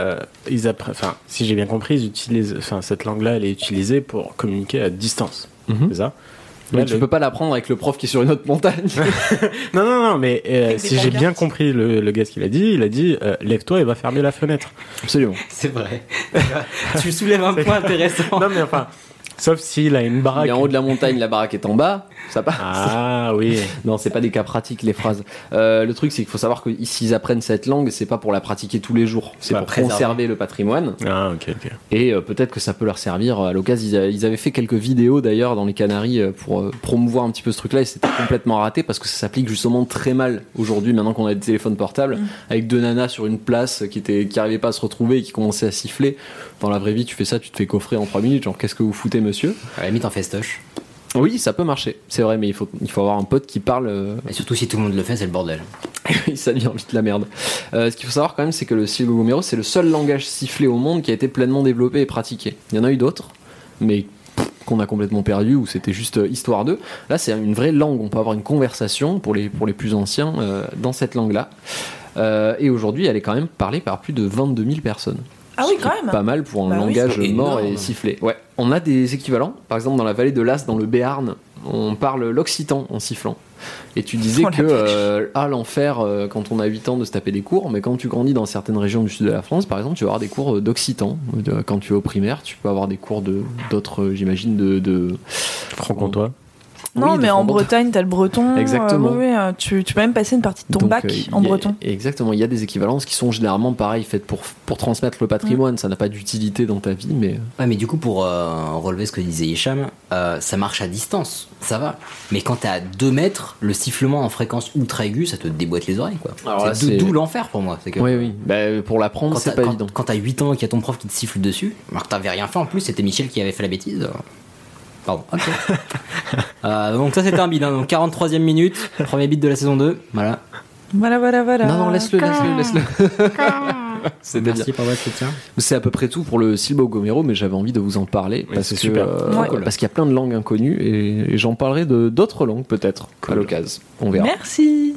si j'ai bien compris, ils utilisent, cette langue-là, elle est utilisée pour communiquer à distance. C'est ça? Mais tu peux pas l'apprendre avec le prof qui est sur une autre montagne. non, mais si j'ai bien compris le gars ce qu'il a dit, lève-toi et va fermer la fenêtre. Absolument. C'est vrai. Tu soulèves un point intéressant. Non mais enfin, sauf s'il a une baraque. Il est en haut de la montagne, la baraque est en bas, ça passe. Ah oui. Non, c'est pas des cas pratiques les phrases. Le truc c'est qu'il faut savoir que s'ils apprennent cette langue, c'est pas pour la pratiquer tous les jours, c'est pour conserver le patrimoine. Ah ok. Et peut-être que ça peut leur servir à l'occasion. Ils avaient fait quelques vidéos d'ailleurs dans les Canaries pour promouvoir un petit peu ce truc-là et c'était complètement raté parce que ça s'applique justement très mal aujourd'hui maintenant qu'on a des téléphones portables avec deux nanas sur une place qui arrivaient pas à se retrouver et qui commençaient à siffler. Dans la vraie vie, tu fais ça, tu te fais coffrer en 3 minutes. Genre, qu'est-ce que vous foutez, monsieur? À la limite, en festoche. Oui, ça peut marcher, c'est vrai, mais il faut avoir un pote qui parle. Et surtout, si tout le monde le fait, c'est le bordel. Ça devient vite la merde. Ce qu'il faut savoir quand même, c'est que le Silbo Gomero, c'est le seul langage sifflé au monde qui a été pleinement développé et pratiqué. Il y en a eu d'autres, mais qu'on a complètement perdu, ou c'était juste histoire d'eux. Là, c'est une vraie langue. On peut avoir une conversation pour les plus anciens dans cette langue-là. Et aujourd'hui, elle est quand même parlée par plus de 22 000 personnes. Ah oui, quand même. Pas mal pour un langage mort énorme. Et sifflé. Ouais. On a des équivalents. Par exemple, dans la vallée de l'As, dans le Béarn, on parle l'occitan en sifflant. Et tu disais l'enfer quand on a 8 ans de se taper des cours, mais quand tu grandis dans certaines régions du sud de la France, par exemple, tu vas avoir des cours d'occitan. Quand tu es au primaire, tu peux avoir des cours d'autres, j'imagine, de franc-comtois. Non, mais en Bretagne, t'as le breton. Exactement. Tu peux même passer une partie de ton bac en breton. Exactement. Il y a des équivalences qui sont généralement pareil, faites pour transmettre le patrimoine. Ça n'a pas d'utilité dans ta vie, mais. Ouais, mais du coup, pour relever ce que disait Hicham, ça marche à distance, ça va. Mais quand t'es à 2 mètres, le sifflement en fréquence ultra aiguë, ça te déboîte les oreilles, quoi. Alors c'est d'où l'enfer pour moi. C'est que oui. Pour l'apprendre, c'est pas évident. Quand t'as 8 ans et qu'il y a ton prof qui te siffle dessus, alors que t'avais rien fait en plus, c'était Michel qui avait fait la bêtise. Pardon, ok. Donc ça c'était un bid, donc 43e minute, premier bid de la saison 2, voilà. Voilà. Non, laisse-le. C'est Merci pour votre soutien. C'est à peu près tout pour le Silbo Gomero, mais j'avais envie de vous en parler parce qu'il y a plein de langues inconnues et j'en parlerai d'autres langues peut-être à l'occasion. On verra. Merci.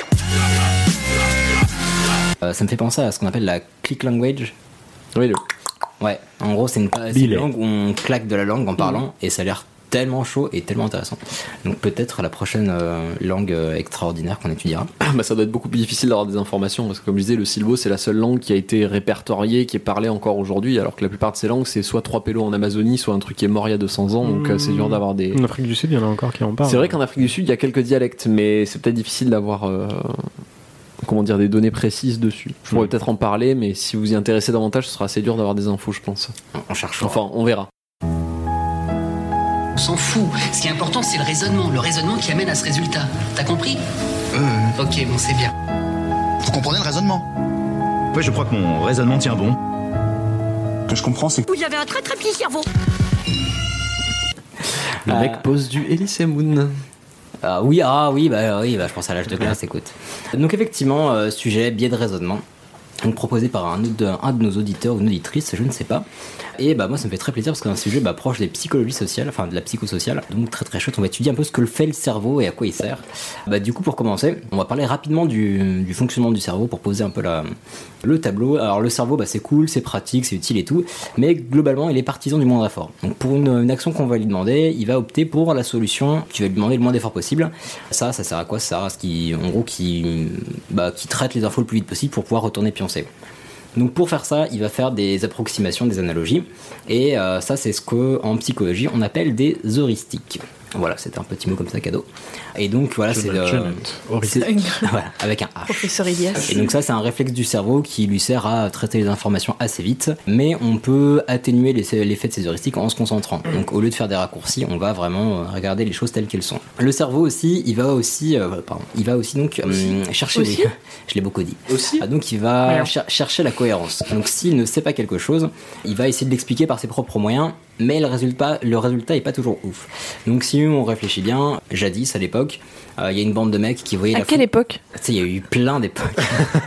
Ça me fait penser à ce qu'on appelle la click language. Oui, Ouais, en gros c'est une langue où on claque de la langue en parlant et ça a l'air tellement chaud et tellement intéressant. Donc peut-être la prochaine langue extraordinaire qu'on étudiera. Ça doit être beaucoup plus difficile d'avoir des informations parce que comme je disais, le Silbo c'est la seule langue qui a été répertoriée, qui est parlée encore aujourd'hui, alors que la plupart de ces langues c'est soit 3 pélos en Amazonie, soit un truc qui est mort il y a 200 ans, donc c'est dur d'avoir des... En Afrique du Sud il y en a encore qui en parlent. C'est vrai qu'en Afrique du Sud il y a quelques dialectes, mais c'est peut-être difficile d'avoir... des données précises dessus. Je pourrais peut-être en parler, mais si vous y intéressez davantage, ce sera assez dur d'avoir des infos, je pense. On cherche. Enfin, on verra. On s'en fout. Ce qui est important, c'est le raisonnement qui amène à ce résultat. T'as compris ? Ok, bon, c'est bien. Vous comprenez le raisonnement ? Oui, je crois que mon raisonnement tient bon. Ce que je comprends, c'est que vous avez un très très petit cerveau. Le mec pose du Elise Moon. Oui, je pense à l'âge de glace, écoute. Donc effectivement, sujet biais de raisonnement, donc proposé par un de nos auditeurs ou une auditrice, je ne sais pas. Et moi ça me fait très plaisir parce que c'est un sujet proche des psychologies sociales, enfin de la psychosociale, donc très très chouette. On va étudier un peu ce que fait le cerveau et à quoi il sert. Du coup pour commencer, on va parler rapidement du fonctionnement du cerveau pour poser un peu le tableau. Alors le cerveau c'est cool, c'est pratique, c'est utile et tout, mais globalement il est partisan du moindre effort. Donc pour une action qu'on va lui demander, il va opter pour la solution qui va lui demander le moins d'efforts possible. Ça sert à quoi? Ça sert à ce qui traite les infos le plus vite possible pour pouvoir retourner pioncer. Donc pour faire ça, il va faire des approximations, des analogies, et ça c'est ce qu'en psychologie on appelle des heuristiques. Voilà, c'était un petit mot comme ça, cadeau. Et donc voilà, c'est voilà, avec un H. Professeur Elias. Et donc ça, c'est un réflexe du cerveau qui lui sert à traiter les informations assez vite, mais on peut atténuer l'effet de ces heuristiques en se concentrant. Donc au lieu de faire des raccourcis, on va vraiment regarder les choses telles qu'elles sont. Le cerveau aussi, il va aussi donc chercher. Aussi je l'ai beaucoup dit. Aussi. Donc il va chercher la cohérence. Donc s'il ne sait pas quelque chose, il va essayer de l'expliquer par ses propres moyens. Mais le résultat est pas toujours ouf. Donc si on réfléchit bien, jadis à l'époque, il y a une bande de mecs qui voyaient à quelle époque? Tu sais, il y a eu plein d'époques.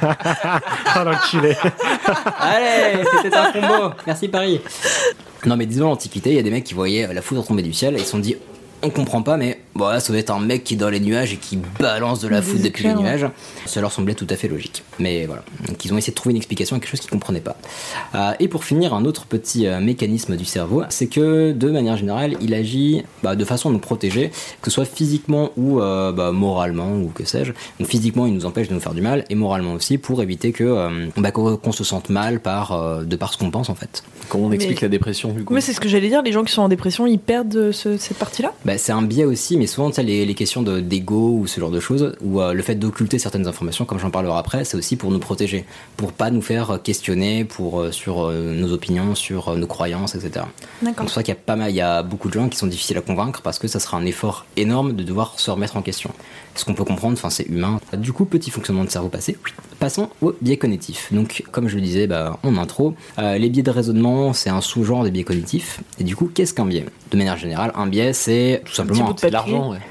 Oh l'enculé. Allez, c'était un combo. Merci Paris. Non mais disons l'Antiquité, il y a des mecs qui voyaient la foudre tomber du ciel et ils se sont dit on comprend pas, mais voilà, ça doit être un mec qui est dans les nuages et qui balance de la foudre depuis les nuages. Ça leur semblait tout à fait logique. Mais voilà, donc ils ont essayé de trouver une explication à quelque chose qu'ils comprenaient pas. Et pour finir, un autre petit mécanisme du cerveau, c'est que de manière générale, il agit de façon à nous protéger, que ce soit physiquement ou moralement ou que sais-je. Donc physiquement, il nous empêche de nous faire du mal, et moralement aussi pour éviter qu'on se sente mal de par ce qu'on pense en fait. Comment on explique la dépression du coup? Mais c'est ce que j'allais dire, les gens qui sont en dépression, ils perdent cette partie-là? C'est un biais aussi, mais souvent les questions d'ego ou ce genre de choses, ou le fait d'occulter certaines informations, comme j'en parlerai après, c'est aussi pour nous protéger, pour pas nous faire questionner sur nos opinions, sur nos croyances, etc. D'accord. Donc c'est pour ça qu'il y a beaucoup de gens qui sont difficiles à convaincre parce que ça sera un effort énorme de devoir se remettre en question. Ce qu'on peut comprendre, c'est humain. Du coup, petit fonctionnement de cerveau passé. Passons au biais cognitif. Donc, comme je le disais en intro, les biais de raisonnement, c'est un sous-genre des biais cognitifs. Et du coup, qu'est-ce qu'un biais? De manière générale, un biais, c'est tout simplement de l'argent, ouais.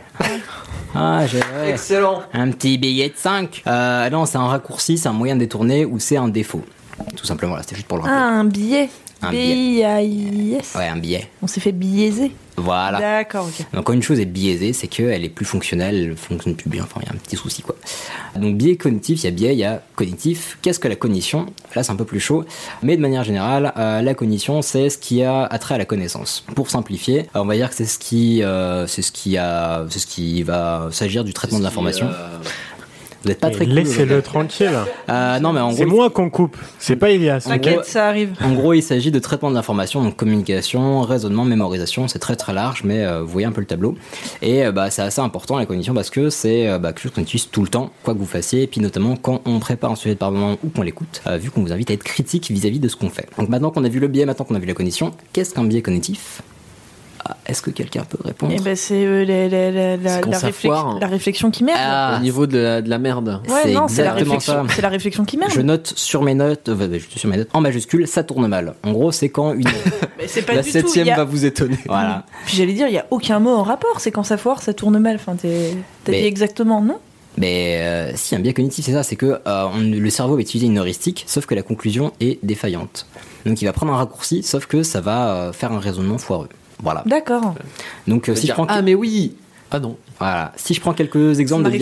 Excellent. Un petit billet de 5. Non, c'est un raccourci, c'est un moyen de détourner ou c'est un défaut. Tout simplement, là, c'était juste pour le rappeler. Un billet. B-I-A-I-S. Ouais, un billet. On s'est fait biaiser. Voilà. D'accord, ok. Donc quand une chose est biaisée, c'est qu'elle est plus fonctionnelle, elle fonctionne plus bien, il y a un petit souci quoi. Donc biais cognitif, il y a biais, il y a cognitif. Qu'est-ce que la cognition? Là c'est un peu plus chaud, mais de manière générale, la cognition c'est ce qui a attrait à la connaissance. Pour simplifier, on va dire que c'est ce qui va s'agir du traitement de l'information. Vous n'êtes pas très cool. Laissez-le tranquille. Non, mais en gros, c'est moi qu'on coupe, c'est pas Elias. T'inquiète, ça arrive. En gros, il s'agit de traitement de l'information, donc communication, raisonnement, mémorisation. C'est très très large, mais vous voyez un peu le tableau. Et c'est assez important la cognition parce que c'est quelque chose qu'on utilise tout le temps, quoi que vous fassiez, et puis notamment quand on prépare un sujet de parlement ou qu'on l'écoute, vu qu'on vous invite à être critique vis-à-vis de ce qu'on fait. Donc maintenant qu'on a vu le biais, maintenant qu'on a vu la cognition, qu'est-ce qu'un biais cognitif? Est-ce que quelqu'un peut répondre? C'est la réflexion qui merde. Au niveau de la merde. Ouais, c'est non, c'est la exactement réflexion. C'est la réflexion qui merde. Je note sur mes notes, en majuscule, ça tourne mal. En gros, c'est quand une. C'est pas la du septième tout, va vous étonner. Voilà. Puis j'allais dire, il y a aucun mot en rapport. C'est quand ça foire, ça tourne mal. Enfin, t'as dit exactement, non? Mais si, un biais cognitif, c'est ça, c'est que le cerveau va utiliser une heuristique, sauf que la conclusion est défaillante. Donc il va prendre un raccourci, sauf que ça va faire un raisonnement foireux. Voilà. D'accord. Donc si je prends mais oui. Ah non. Voilà. Si je prends quelques exemples de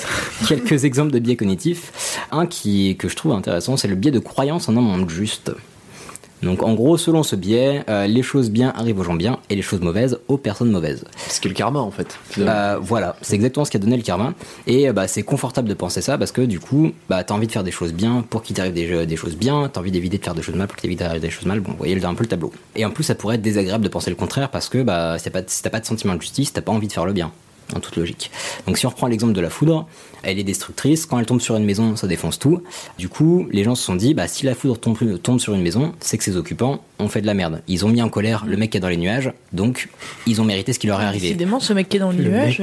biais cognitifs, un que je trouve intéressant, c'est le biais de croyance en un monde juste. Donc en gros, selon ce biais, les choses bien arrivent aux gens bien et les choses mauvaises aux personnes mauvaises. C'est ce qu'est le karma en fait. Voilà, c'est exactement ce qui a donné le karma. Et c'est confortable de penser ça parce que du coup, t'as envie de faire des choses bien pour qu'il t'arrive des choses bien, t'as envie d'éviter de faire des choses mal pour qu'il t'arrive des choses mal. Bon, vous voyez un peu le tableau. Et en plus, ça pourrait être désagréable de penser le contraire parce que si t'as pas de sentiment de justice, t'as pas envie de faire le bien. En toute logique. Donc si on reprend l'exemple de la foudre, elle est destructrice, quand elle tombe sur une maison, ça défonce tout. Du coup, les gens se sont dit, si la foudre tombe sur une maison, c'est que ses occupants ont fait de la merde. Ils ont mis en colère le mec qui est dans les nuages, donc ils ont mérité ce qui leur est arrivé. Décidément, ce mec qui est dans les nuages...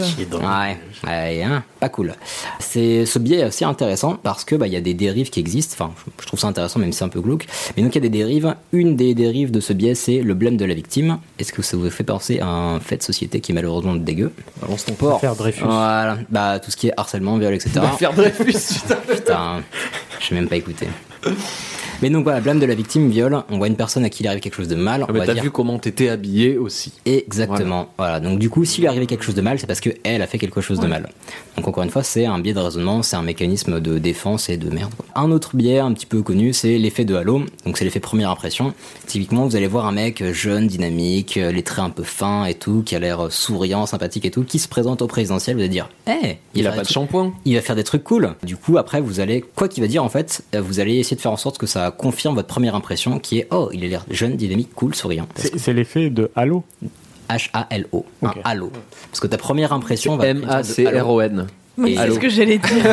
pas cool. Ce biais est aussi intéressant parce que il y a des dérives qui existent, enfin je trouve ça intéressant même si c'est un peu glauque, mais donc il y a des dérives. Une des dérives de ce biais, c'est le blâme de la victime. Est-ce que ça vous fait penser à un fait de société qui est malheureusement dégueu? Balance ton porc. L'affaire Dreyfus. Voilà, tout ce qui est harcèlement, viol, etc. L'affaire Dreyfus, putain, je vais même pas écouter. Mais donc voilà, blâme de la victime, viol, on voit une personne à qui il arrive quelque chose de mal. Mais t'as vu comment t'étais habillé aussi. Exactement. Voilà. Donc du coup, s'il lui est arrivé quelque chose de mal, c'est parce qu'elle a fait quelque chose de mal. Donc encore une fois, c'est un biais de raisonnement, c'est un mécanisme de défense et de merde. Un autre biais un petit peu connu, c'est l'effet de halo. Donc c'est l'effet première impression. Typiquement, vous allez voir un mec jeune, dynamique, les traits un peu fins et tout, qui a l'air souriant, sympathique et tout, qui se présente au présidentiel, vous allez dire, il a pas de shampoing. Il va faire des trucs cool. Du coup, après, vous allez, quoi qu'il va dire, en fait, vous allez essayer de faire en sorte que ça confirme votre première impression, qui est, il a l'air jeune, dynamique, cool, souriant. C'est l'effet de halo. H-A-L-O. Okay. Un halo. Parce que ta première impression va être M-A-C-R-O-N. C'est ce que j'allais dire.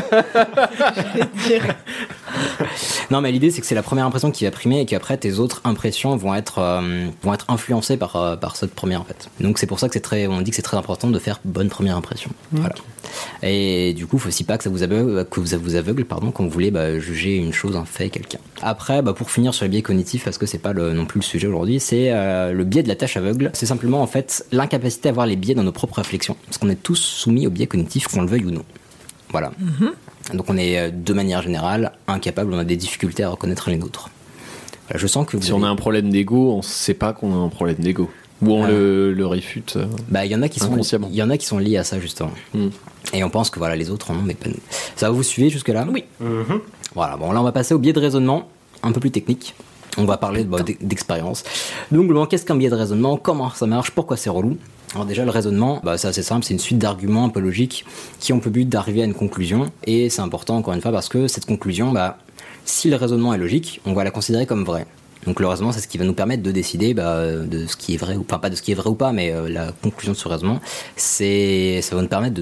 Non, mais l'idée c'est que c'est la première impression qui va primer et qu'après tes autres impressions vont être influencées par cette première en fait. Donc c'est pour ça que on dit que c'est très important de faire bonne première impression. Voilà. Et du coup, faut aussi pas que ça vous aveugle, quand vous voulez juger une chose, un fait, quelqu'un. Après, pour finir sur les biais cognitifs, parce que c'est pas non plus le sujet aujourd'hui, c'est le biais de la tâche aveugle. C'est simplement en fait l'incapacité à voir les biais dans nos propres réflexions, parce qu'on est tous soumis aux biais cognitifs, qu'on le veuille ou non. Voilà. Donc on est de manière générale incapable, on a des difficultés à reconnaître les nôtres. Voilà, je sens que si on a un problème d'ego, on sait pas qu'on a un problème d'ego. Ou on le réfute. Il y en a qui sont liés à ça justement. Et on pense que voilà les autres en ont, mais pas nous. Ça va, vous suivez jusque là? Oui. Voilà. Bon, là on va passer au biais de raisonnement, un peu plus technique. On va parler d'expérience. Donc, qu'est-ce qu'un biais de raisonnement? Comment ça marche? Pourquoi c'est relou? Alors déjà, le raisonnement, c'est assez simple, c'est une suite d'arguments un peu logiques qui ont pour but d'arriver à une conclusion. Et c'est important, encore une fois, parce que cette conclusion, si le raisonnement est logique, on va la considérer comme vraie. Donc le raisonnement, c'est ce qui va nous permettre de décider de ce qui est vrai, enfin pas de ce qui est vrai ou pas, mais la conclusion de ce raisonnement, ça va nous permettre de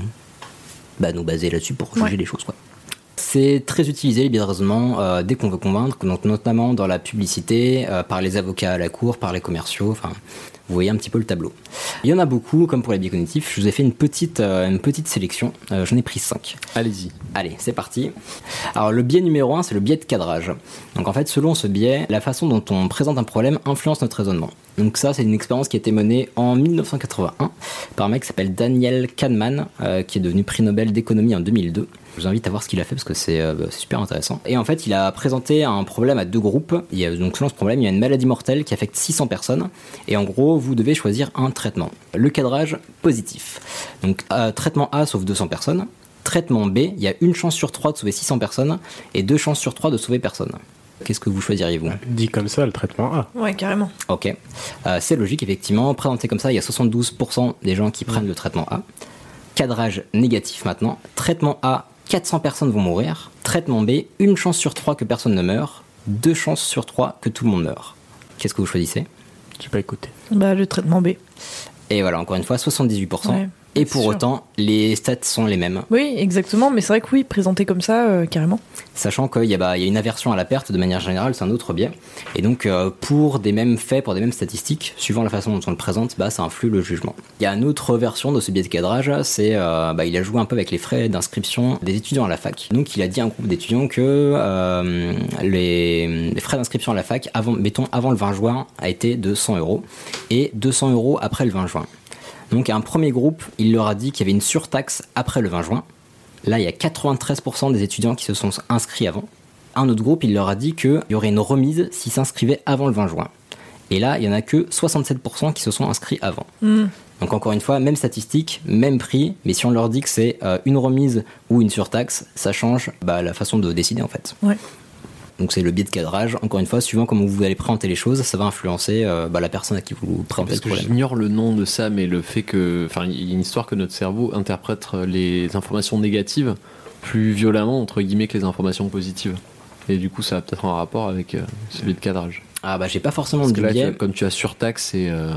nous baser là-dessus pour juger les choses, quoi. C'est très utilisé, les biais de raisonnement, dès qu'on veut convaincre, donc notamment dans la publicité, par les avocats à la cour, par les commerciaux, enfin, vous voyez un petit peu le tableau. Il y en a beaucoup, comme pour les biais cognitifs, je vous ai fait une petite sélection, j'en ai pris 5. Allez-y. Allez, c'est parti. Alors le biais numéro 1, c'est le biais de cadrage. Donc en fait, selon ce biais, la façon dont on présente un problème influence notre raisonnement. Donc ça, c'est une expérience qui a été menée en 1981 par un mec qui s'appelle Daniel Kahneman, qui est devenu prix Nobel d'économie en 2002. Je vous invite à voir ce qu'il a fait parce que c'est super intéressant. Et en fait, il a présenté un problème à 2 groupes. Donc selon ce problème, il y a une maladie mortelle qui affecte 600 personnes. Et en gros, vous devez choisir un traitement. Le cadrage positif. Donc traitement A sauve 200 personnes. Traitement B, il y a 1 chance sur 3 de sauver 600 personnes et 2 chances sur 3 de sauver personne. Qu'est-ce que vous choisiriez-vous? Dit comme ça, le traitement A. Ouais, carrément. Ok. C'est logique, effectivement. Présenté comme ça, il y a 72% des gens qui prennent le traitement A. Cadrage négatif maintenant. Traitement A, 400 personnes vont mourir. Traitement B, 1 chance sur 3 que personne ne meurt. 2 chances sur 3 que tout le monde meurt. Qu'est-ce que vous choisissez? J'ai pas écouté. Le traitement B. Et voilà, encore une fois, 78%. Ouais. Et pour autant, les stats sont les mêmes. Oui, exactement, mais c'est vrai que oui, présenté comme ça, carrément. Sachant qu'il y a une aversion à la perte de manière générale, c'est un autre biais. Et donc, pour des mêmes faits, pour des mêmes statistiques, suivant la façon dont on le présente, ça influe le jugement. Il y a une autre version de ce biais de cadrage, c'est il a joué un peu avec les frais d'inscription des étudiants à la fac. Donc, il a dit à un groupe d'étudiants que les frais d'inscription à la fac, avant le 20 juin, a été de 100 € et 200 € après le 20 juin. Donc à un premier groupe, il leur a dit qu'il y avait une surtaxe après le 20 juin. Là, il y a 93% des étudiants qui se sont inscrits avant. Un autre groupe, il leur a dit qu'il y aurait une remise s'ils s'inscrivaient avant le 20 juin. Et là, il n'y en a que 67% qui se sont inscrits avant. Donc encore une fois, même statistique, même prix, mais si on leur dit que c'est une remise ou une surtaxe, ça change la façon de décider en fait. Ouais. Donc c'est le biais de cadrage. Encore une fois, suivant comment vous allez présenter les choses, ça va influencer la personne à qui vous présentez le problème. Parce que j'ignore le nom de ça, mais le fait que... Enfin, il y a une histoire que notre cerveau interprète les informations négatives plus violemment, entre guillemets, que les informations positives. Et du coup, ça a peut-être un rapport avec ce biais de cadrage. J'ai pas forcément de biais. Comme tu as surtaxe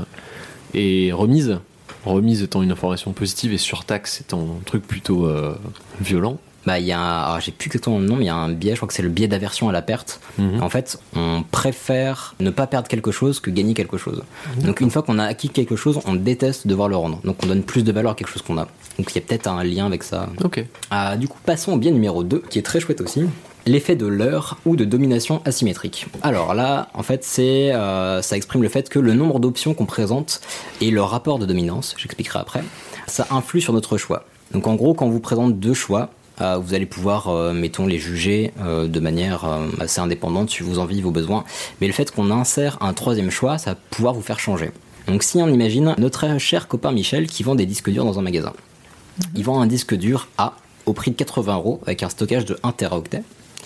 et remise étant une information positive et surtaxe étant un truc plutôt violent. J'ai plus exactement le nom, mais il y a un biais, je crois que c'est le biais d'aversion à la perte. En fait, on préfère ne pas perdre quelque chose que gagner quelque chose. Donc une fois qu'on a acquis quelque chose, on déteste devoir le rendre. Donc on donne plus de valeur à quelque chose qu'on a. Donc il y a peut-être un lien avec ça. Ok. Du coup, passons au biais numéro 2, qui est très chouette aussi. L'effet de leurre ou de domination asymétrique. Alors là, en fait, ça exprime le fait que le nombre d'options qu'on présente et le rapport de dominance, j'expliquerai après, ça influe sur notre choix. Donc en gros, quand on vous présente 2 choix, vous allez pouvoir, mettons, les juger de manière assez indépendante suivant vos envies, vos besoins. Mais le fait qu'on insère un troisième choix, ça va pouvoir vous faire changer. Donc si on imagine notre cher copain Michel qui vend des disques durs dans un magasin. Il vend un disque dur A au prix de 80€ avec un stockage de 1 Teraoctet.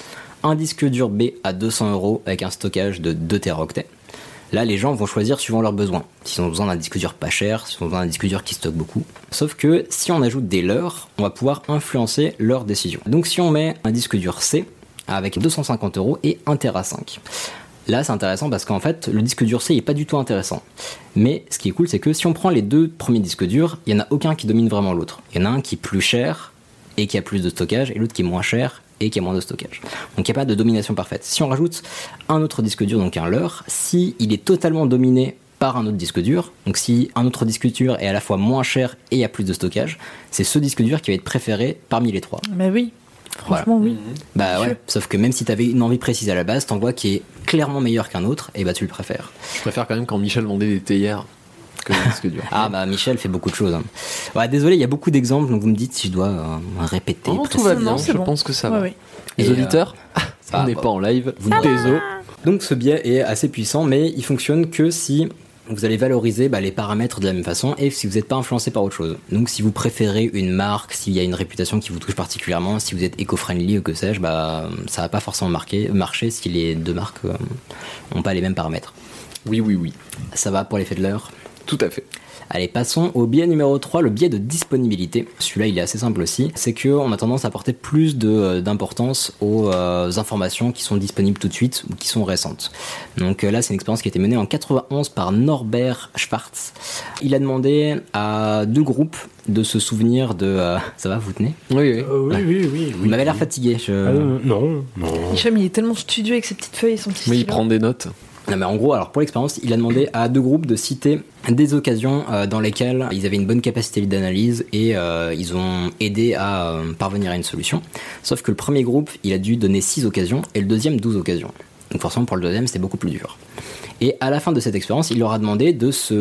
Un disque dur B à 200€ avec un stockage de 2 Teraoctets. Là, les gens vont choisir suivant leurs besoins. S'ils ont besoin d'un disque dur pas cher, s'ils ont besoin d'un disque dur qui stocke beaucoup. Sauf que si on ajoute des leurres, on va pouvoir influencer leur décision. Donc si on met un disque dur C avec 250€ et 1 Tera 5. Là, c'est intéressant parce qu'en fait, le disque dur C n'est pas du tout intéressant. Mais ce qui est cool, c'est que si on prend les deux premiers disques durs, il n'y en a aucun qui domine vraiment l'autre. Il y en a un qui est plus cher et qui a plus de stockage, et l'autre qui est moins cher et qui a moins de stockage. Donc il n'y a pas de domination parfaite. Si on rajoute un autre disque dur, donc un leurre, si il est totalement dominé par un autre disque dur, donc si un autre disque dur est à la fois moins cher et il y a plus de stockage, c'est ce disque dur qui va être préféré parmi les trois. Bah oui. Franchement, voilà. oui. Bah ouais, sauf que même si tu avais une envie précise à la base, t'en vois qui est clairement meilleur qu'un autre, et bah tu le préfères. Je préfère quand même quand Michel vendait des théières que des disques durs. Ah bah Michel fait beaucoup de choses. Hein. Ouais, désolé, il y a beaucoup d'exemples, donc vous me dites si je dois répéter. Oh, tout va bien, je pense que ça va. Ouais. Les auditeurs, on n'est pas en live, vous désolé. Donc ce biais est assez puissant, mais il fonctionne que si vous allez valoriser les paramètres de la même façon et si vous n'êtes pas influencé par autre chose. Donc si vous préférez une marque, s'il y a une réputation qui vous touche particulièrement, si vous êtes éco-friendly ou que sais-je, ça va pas forcément marcher si les deux marques n'ont pas les mêmes paramètres. Oui. Ça va pour l'effet de l'heure ? Tout à fait. Allez, passons au biais numéro 3, le biais de disponibilité. Celui-là, il est assez simple aussi. C'est qu'on a tendance à porter plus d'importance aux informations qui sont disponibles tout de suite ou qui sont récentes. Donc là, c'est une expérience qui a été menée en 91 par Norbert Schwartz. Il a demandé à 2 groupes de se souvenir de... Ça va, vous tenez ? Oui. Vous m'avez l'air fatigué. Non. Hicham, il est tellement studieux avec ses petites feuilles et son petit Mais il stylo. prend des notes. Non mais en gros, alors pour l'expérience, il a demandé à 2 groupes de citer des occasions dans lesquelles ils avaient une bonne capacité d'analyse et ils ont aidé à parvenir à une solution. Sauf que le premier groupe, il a dû donner 6 occasions et le deuxième 12 occasions. Donc forcément pour le deuxième, c'était beaucoup plus dur. Et à la fin de cette expérience, il leur a demandé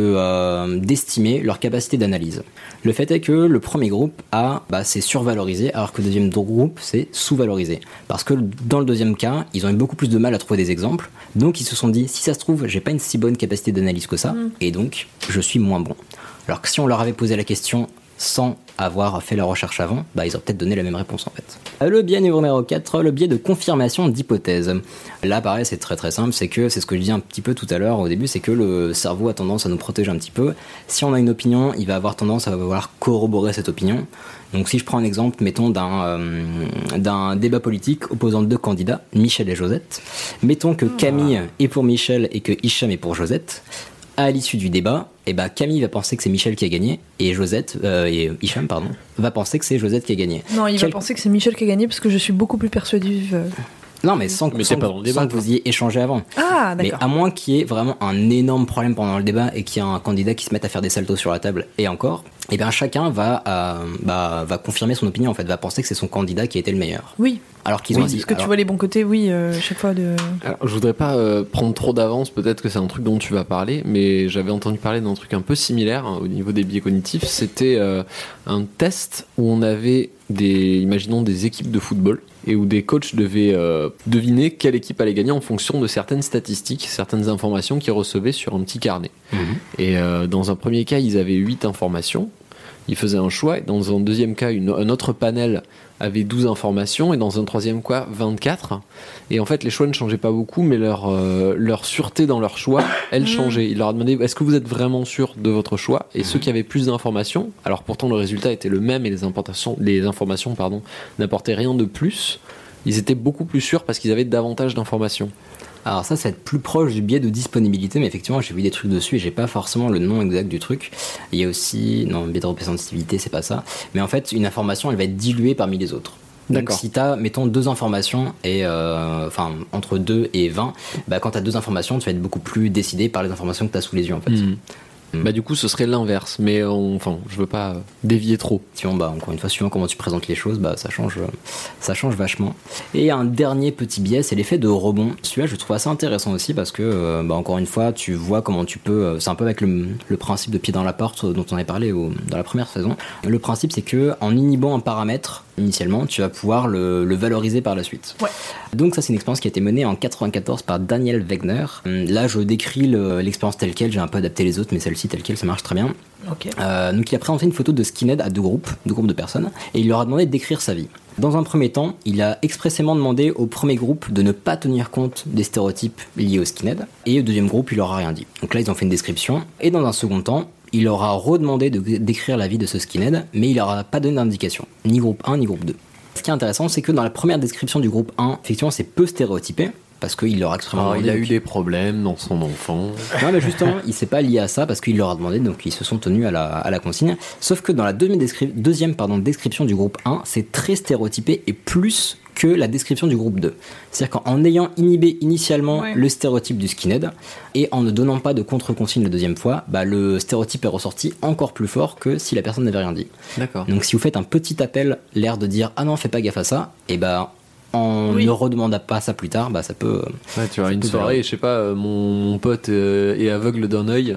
d'estimer leur capacité d'analyse. Le fait est que le premier groupe c'est survalorisé, alors que le deuxième groupe, c'est sous-valorisé. Parce que dans le deuxième cas, ils ont eu beaucoup plus de mal à trouver des exemples. Donc ils se sont dit, si ça se trouve, j'ai pas une si bonne capacité d'analyse que ça, et donc je suis moins bon. Alors que si on leur avait posé la question sans avoir fait la recherche avant, ils auraient peut-être donné la même réponse en fait. Le biais numéro 4, le biais de confirmation d'hypothèse. Là pareil, c'est très très simple, c'est ce que je dis un petit peu tout à l'heure au début, c'est que le cerveau a tendance à nous protéger un petit peu. Si on a une opinion, il va avoir tendance à vouloir corroborer cette opinion. Donc si je prends un exemple, mettons d'un débat politique opposant 2 candidats, Michel et Josette. Mettons que Camille est pour Michel et que Hicham est pour Josette. À l'issue du débat, Camille va penser que c'est Michel qui a gagné et Hicham va penser que c'est Josette qui a gagné. Non, il va penser que c'est Michel qui a gagné parce que je suis beaucoup plus persuasive. Non, mais sans que vous ayez échangé avant. Ah, d'accord. Mais à moins qu'il y ait vraiment un énorme problème pendant le débat et qu'il y ait un candidat qui se mette à faire des saltos sur la table et encore, chacun va confirmer son opinion en fait, va penser que c'est son candidat qui a été le meilleur. Oui. Alors qu'ils ont dit. Parce que tu vois les bons côtés, chaque fois de. Alors, je voudrais pas prendre trop d'avance, peut-être que c'est un truc dont tu vas parler, mais j'avais entendu parler d'un truc un peu similaire au niveau des biais cognitifs. C'était un test où on avait imaginons des équipes de football et où des coachs devaient deviner quelle équipe allait gagner en fonction de certaines statistiques, certaines informations qu'ils recevaient sur un petit carnet. Et dans un premier cas, ils avaient 8 informations. Ils faisaient un choix. Et dans un deuxième cas, un autre panel avait 12 informations. Et dans un troisième cas, 24. Et en fait, les choix ne changeaient pas beaucoup, mais leur sûreté dans leur choix, elle changeait. Il leur a demandé, est-ce que vous êtes vraiment sûr de votre choix ? Et ceux qui avaient plus d'informations, alors pourtant le résultat était le même et les informations n'apportaient rien de plus, ils étaient beaucoup plus sûrs parce qu'ils avaient davantage d'informations. Alors ça va être plus proche du biais de disponibilité, mais effectivement j'ai vu des trucs dessus et j'ai pas forcément le nom exact du truc. Il y a aussi, biais de représentativité, c'est pas ça, mais en fait une information elle va être diluée parmi les autres. Donc si t'as, mettons, 2 informations et entre 2 et 20, quand t'as 2 informations tu vas être beaucoup plus décidé par les informations que t'as sous les yeux en fait. Du coup ce serait l'inverse, mais je veux pas dévier trop. Encore une fois, suivant comment tu présentes les choses, ça change vachement. Et un dernier petit biais, c'est l'effet de rebond. Celui-là je le trouve assez intéressant aussi parce que encore une fois tu vois comment tu peux, c'est un peu avec le principe de pied dans la porte dont on avait parlé dans la première saison. Le principe c'est que en inhibant un paramètre, initialement, tu vas pouvoir le valoriser par la suite. Ouais. Donc ça, c'est une expérience qui a été menée en 94 par Daniel Wegner. Là, je décris l'expérience telle quelle, j'ai un peu adapté les autres, mais celle-ci telle quelle, ça marche très bien. Ok. Donc il a présenté une photo de skinhead à deux groupes de personnes, et il leur a demandé de décrire sa vie. Dans un premier temps, il a expressément demandé au premier groupe de ne pas tenir compte des stéréotypes liés au skinhead, et au deuxième groupe, il leur a rien dit. Donc là, ils ont fait une description, et dans un second temps, il leur a redemandé de décrire la vie de ce skinhead, mais il leur a pas donné d'indication, ni groupe 1 ni groupe 2. Ce qui est intéressant, c'est que dans la première description du groupe 1, effectivement, c'est peu stéréotypé, parce qu'il leur a extrêmement demandé. Il a eu des problèmes dans son enfant. Non, mais justement, il s'est pas lié à ça, parce qu'il leur a demandé, donc ils se sont tenus à la consigne. Sauf que dans la deuxième description du groupe 1, c'est très stéréotypé et plus que la description du groupe 2. C'est-à-dire qu'en ayant inhibé initialement le stéréotype du skinhead, et en ne donnant pas de contre-consigne la deuxième fois, le stéréotype est ressorti encore plus fort que si la personne n'avait rien dit. D'accord. Donc si vous faites un petit appel, l'air de dire « Ah non, fais pas gaffe à ça », et on ne redemande pas ça plus tard, ça peut... Ouais, tu vois, une soirée, je sais pas, mon pote est aveugle d'un œil,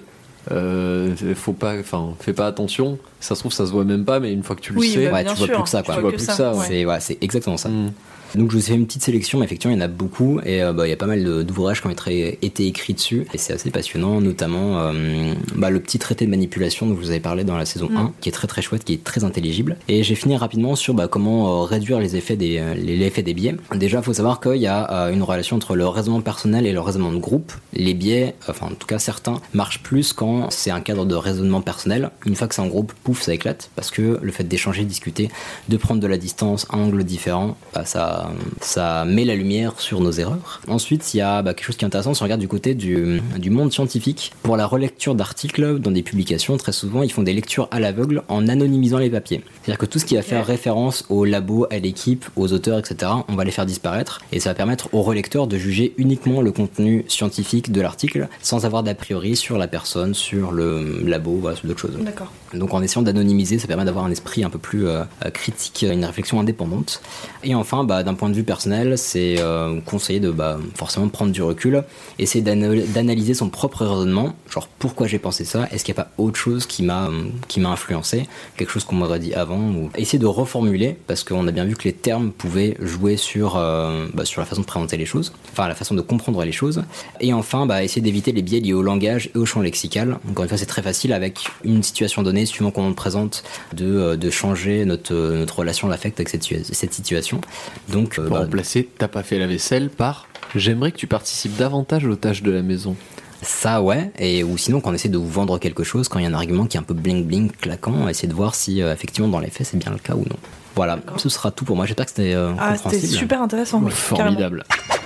fais pas attention, ça se trouve ça se voit même pas, mais une fois que tu le sais, tu vois plus que ça, quoi. Tu vois plus que ça, ouais. C'est exactement ça. Donc je vous ai fait une petite sélection, mais effectivement il y en a beaucoup, et il y a pas mal d'ouvrages qui ont été écrits dessus, et c'est assez passionnant, notamment le petit traité de manipulation dont je vous avais parlé dans la saison 1, qui est très très chouette, qui est très intelligible. Et j'ai fini rapidement sur comment réduire les effets des biais. Déjà il faut savoir qu'il y a une relation entre le raisonnement personnel et le raisonnement de groupe. Les biais, en tout cas certains, marchent plus quand c'est un cadre de raisonnement personnel. Une fois que c'est en groupe, pouf, ça éclate, parce que le fait d'échanger, discuter, de prendre de la distance, un angle différent, ça met la lumière sur nos erreurs. Ensuite, il y a quelque chose qui est intéressant si on regarde du côté du monde scientifique. Pour la relecture d'articles dans des publications, très souvent, ils font des lectures à l'aveugle en anonymisant les papiers. C'est-à-dire que tout ce qui va faire référence au labo, à l'équipe, aux auteurs, etc., on va les faire disparaître, et ça va permettre au relecteur de juger uniquement le contenu scientifique de l'article sans avoir d'a priori sur la personne, sur le labo, sur d'autres choses. D'accord. Donc en essayant d'anonymiser, ça permet d'avoir un esprit un peu plus critique, une réflexion indépendante. Et enfin, d'un point de vue personnel, c'est conseillé de forcément prendre du recul, essayer d'analyser son propre raisonnement, genre pourquoi j'ai pensé ça, est-ce qu'il n'y a pas autre chose qui m'a influencé, quelque chose qu'on m'aurait dit avant, ou essayer de reformuler, parce qu'on a bien vu que les termes pouvaient jouer sur la façon de présenter les choses, enfin la façon de comprendre les choses. Et enfin, essayer d'éviter les biais liés au langage et au champ lexical. Encore une fois, c'est très facile avec une situation donnée, suivant comment on le présente, de changer notre relation d'affect avec cette situation. Donc, pour remplacer « t'as pas fait la vaisselle » par « j'aimerais que tu participes davantage aux tâches de la maison ». Ça, ouais, ou sinon quand on essaie de vous vendre quelque chose, quand il y a un argument qui est un peu bling bling, claquant, on essaie de voir si effectivement dans les faits c'est bien le cas ou non. Voilà, ce sera tout pour moi, j'espère que c'était compréhensible. C'était super intéressant. Formidable.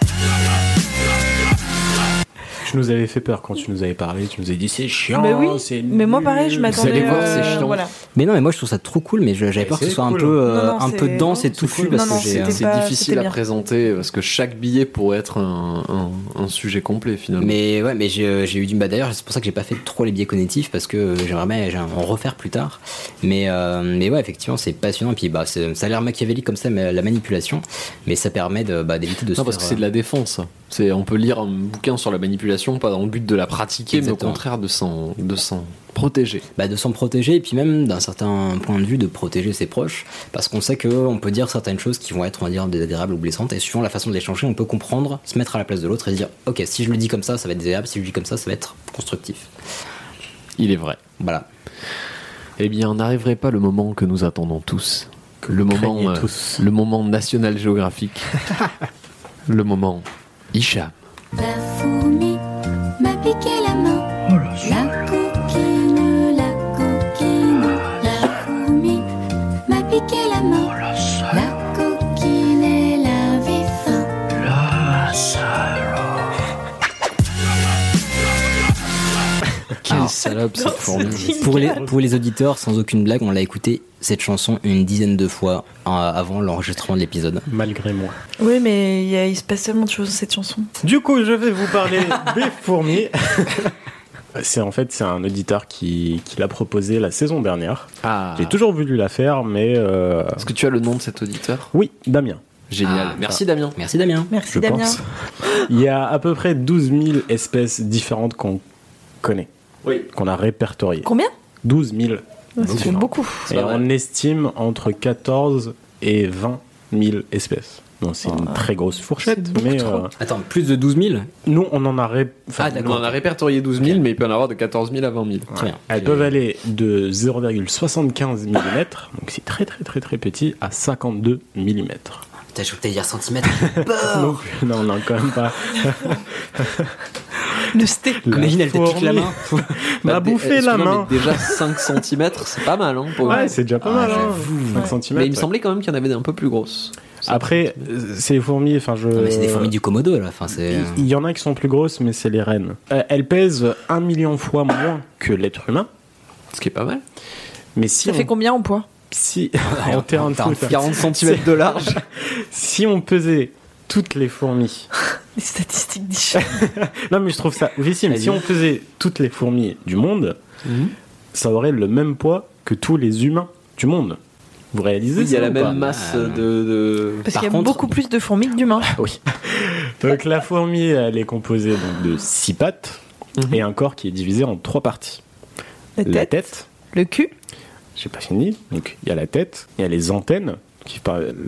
Tu nous avais fait peur quand tu nous avais parlé, tu nous avais dit c'est chiant, c'est nul. Mais moi pareil, je m'attendais. Vous allez voir, c'est chiant. Voilà. Mais non, mais moi je trouve ça trop cool, mais j'avais peur que ce soit un peu dense et touffu, parce que c'est difficile à présenter, parce que chaque billet pourrait être un sujet complet finalement. Mais ouais, mais j'ai eu du mal d'ailleurs, c'est pour ça que j'ai pas fait trop les biais cognitifs, parce que j'aimerais en refaire plus tard. Mais ouais, effectivement, c'est passionnant, et puis ça a l'air machiavélique comme ça, mais la manipulation, mais ça permet d'éviter de se Non, parce que c'est de la défense. On peut lire un bouquin sur la manipulation, pas dans le but de la pratiquer, mais au contraire de s'en protéger. De s'en protéger, et puis même d'un certain point de vue de protéger ses proches, parce qu'on sait qu'on peut dire certaines choses qui vont être, on va dire, désagréables ou blessantes, et suivant la façon de les changer, on peut comprendre, se mettre à la place de l'autre et dire ok, si je le dis comme ça va être désagréable, si je le dis comme ça va être constructif. Il est vrai. Voilà. Eh bien, n'arriverait pas le moment que nous attendons tous, le moment National Geographic, le moment Hicham. La fourmi m'a piqué la main. La coquine, la fourmi m'a piqué la main. La coquine, elle avait faim. La salope. Quelle salope cette fourmi. Pour les auditeurs, sans aucune blague, on l'a écouté cette chanson une dizaine de fois avant l'enregistrement de l'épisode. Malgré moi. Oui, mais il se passe tellement de choses dans cette chanson. Du coup, je vais vous parler des fourmis. C'est un auditeur qui l'a proposé la saison dernière. J'ai toujours voulu la faire, mais... Est-ce que tu as le nom de cet auditeur ? Oui, Damien. Génial. Merci Damien. Merci Damien. Merci Damien. Pense. Il y a à peu près 12 000 espèces différentes qu'on connaît. Oui. Qu'on a répertoriées. Combien ? 12 000. C'est beaucoup. Et on estime entre 14 et 20 000 espèces. Donc c'est une très grosse fourchette, mais... Attends, plus de 12 000 Nous, on en a... on en a répertorié 12 000, mais il peut en avoir de 14 000 à 20 000. Très bien. Elles peuvent aller de 0,75 mm, donc c'est très très très très petit, à 52 mm. Putain, je crois que t'allais dire centimètres. non, quand même pas. Le steak. Imagine, elle te pique la main. M'a bouffé la main. Mais déjà 5 cm, c'est pas mal. Hein, ouais, c'est déjà pas mal. 5 cm. Mais il me semblait quand même qu'il y en avait un peu plus grosses. Après, c'est les fourmis. Enfin, mais c'est des fourmis du Komodo là. Enfin, c'est... Il y en a qui sont plus grosses, mais c'est les reines. Elles pèsent 1 million de fois moins que l'être humain. Ce qui est pas mal. Mais si ça fait combien en poids? Si en terrain de foot, 40 cm de large. Si on pesait toutes les fourmis. Les statistiques d'Hicham. Non, mais je trouve ça oufissime. Si on pesait toutes les fourmis du monde, ça aurait le même poids que tous les humains du monde. Vous réalisez il y a la même masse de... Parce qu'il y a beaucoup plus de fourmis que d'humains. Oui. Donc la fourmi, elle est composée donc, de 6 pattes et un corps qui est divisé en 3 parties. La tête. Le cul. J'ai pas fini. Donc il y a la tête, il y a les antennes qui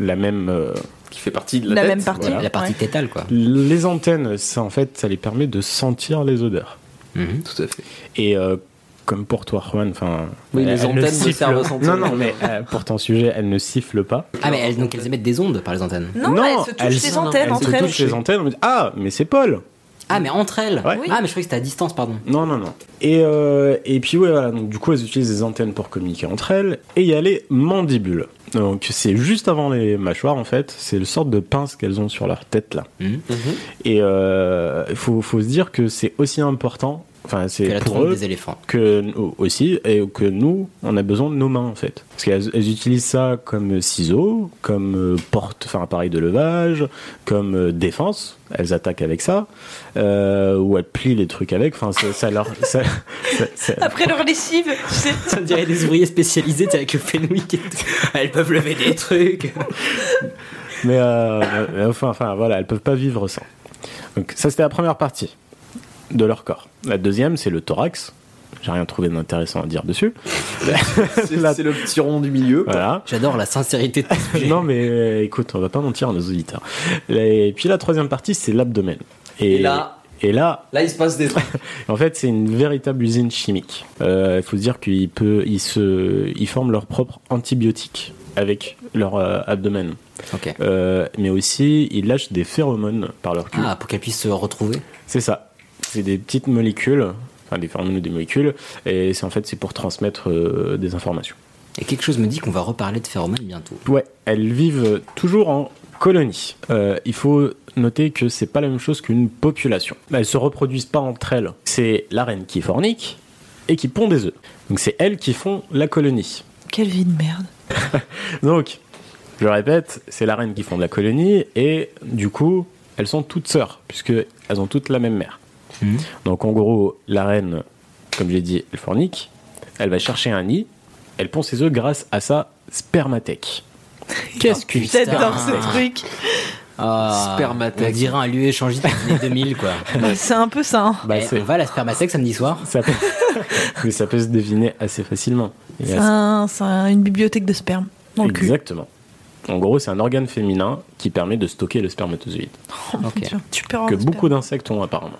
qui fait partie de la tête. Même partie. Voilà. La partie tétale, quoi. Les antennes, ça en fait, ça les permet de sentir les odeurs. Tout à fait. Et comme pour toi, Juan, enfin. Oui, les antennes ne servent à sentir. Non, mais pour ton sujet, elles ne sifflent pas. Ah, mais donc elles émettent des ondes par les antennes. Non, elles se touchent les antennes entre elles. Elles se touchent les antennes. On dit, ah, mais c'est Paul. Ah, mais entre elles. Ouais. Ah, mais je croyais que c'était à distance, pardon. Non. Et puis ouais, voilà. Donc du coup, elles utilisent des antennes pour communiquer entre elles. Et il y a les mandibules. Donc c'est juste avant les mâchoires en fait. C'est le sorte de pince qu'elles ont sur leur tête là. Et il faut se dire que c'est aussi important. Enfin, c'est la pour trompe eux des éléphants. que aussi et que nous, on a besoin de nos mains en fait. Parce qu'elles utilisent ça comme ciseaux, comme appareil de levage, comme défense. Elles attaquent avec ça, ou elles plient les trucs avec. Enfin, ça leur. Après leur lessive, tu sais. Ça dirait des ouvriers spécialisés avec le Fenwick et tout. Elles peuvent lever des trucs. Mais enfin, voilà, elles peuvent pas vivre sans. Donc ça, c'était la première partie de leur corps. La deuxième, c'est le thorax. J'ai rien trouvé d'intéressant à dire dessus. C'est le petit rond du milieu. Voilà. J'adore la sincérité de ce sujet. Non, mais écoute, on va pas mentir à nos auditeurs. Et puis la troisième partie, c'est l'abdomen. Et là, il se passe des trucs. En fait, c'est une véritable usine chimique. Il faut se dire qu'ils forment leur propre antibiotique avec leur abdomen. Okay. Mais aussi, ils lâchent des phéromones par leur cul. Ah, pour qu'elles puissent se retrouver. C'est ça. C'est des petites molécules, enfin des phéromones ou des molécules, et c'est pour transmettre des informations. Et quelque chose me dit qu'on va reparler de phéromones bientôt. Ouais, elles vivent toujours en colonie. Il faut noter que c'est pas la même chose qu'une population. Elles se reproduisent pas entre elles. C'est la reine qui fornique et qui pond des œufs. Donc c'est elles qui font la colonie. Quelle vie de merde. Donc, je répète, c'est la reine qui fonde la colonie et du coup, elles sont toutes sœurs puisqu'elles ont toutes la même mère. Donc en gros, la reine, comme j'ai dit, elle fornique, elle va chercher un nid, elle pond ses œufs grâce à sa spermathèque. Qu'est-ce que j'adore ce truc. Spermathèque. On dirait un lieu échangiste des années 2000 quoi. C'est un peu ça. On va à la spermathèque samedi soir. Mais ça peut se deviner assez facilement. C'est une bibliothèque de sperme dans le cul. Exactement. En gros, c'est un organe féminin qui permet de stocker le spermatozoïde. Que beaucoup d'insectes ont apparemment.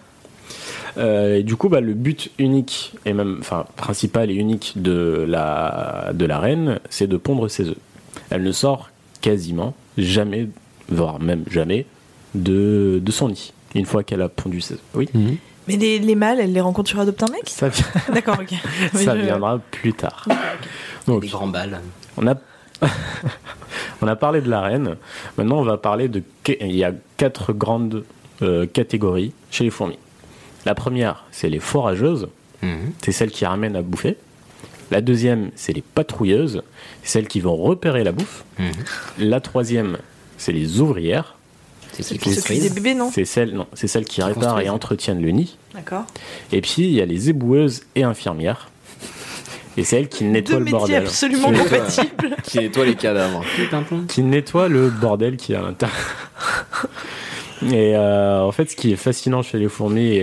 Du coup, le but unique et même, principal et unique de la reine, c'est de pondre ses œufs. Elle ne sort quasiment jamais, voire même jamais, de son nid une fois qu'elle a pondu ses œufs. Oui. Mais les mâles, elle les rencontre sur Adopte un mec. D'accord, ok. Ça viendra plus tard. Donc, des grands balles. On a parlé de la reine. Maintenant, on va parler il y a 4 grandes catégories chez les fourmis. La première, c'est les forageuses. C'est celles qui ramènent à bouffer. La deuxième, c'est les patrouilleuses. C'est celles qui vont repérer la bouffe. La troisième, c'est les ouvrières. C'est celles qui s'occupent des bébés, non ? C'est celles qui réparent et entretiennent le nid. D'accord. Et puis, il y a les éboueuses et infirmières. Et c'est elles qui nettoient le bordel. Absolument compatible. Qui nettoient les cadavres. Qui nettoient le bordel qui est à l'intérieur. Et en fait, ce qui est fascinant chez les fourmis,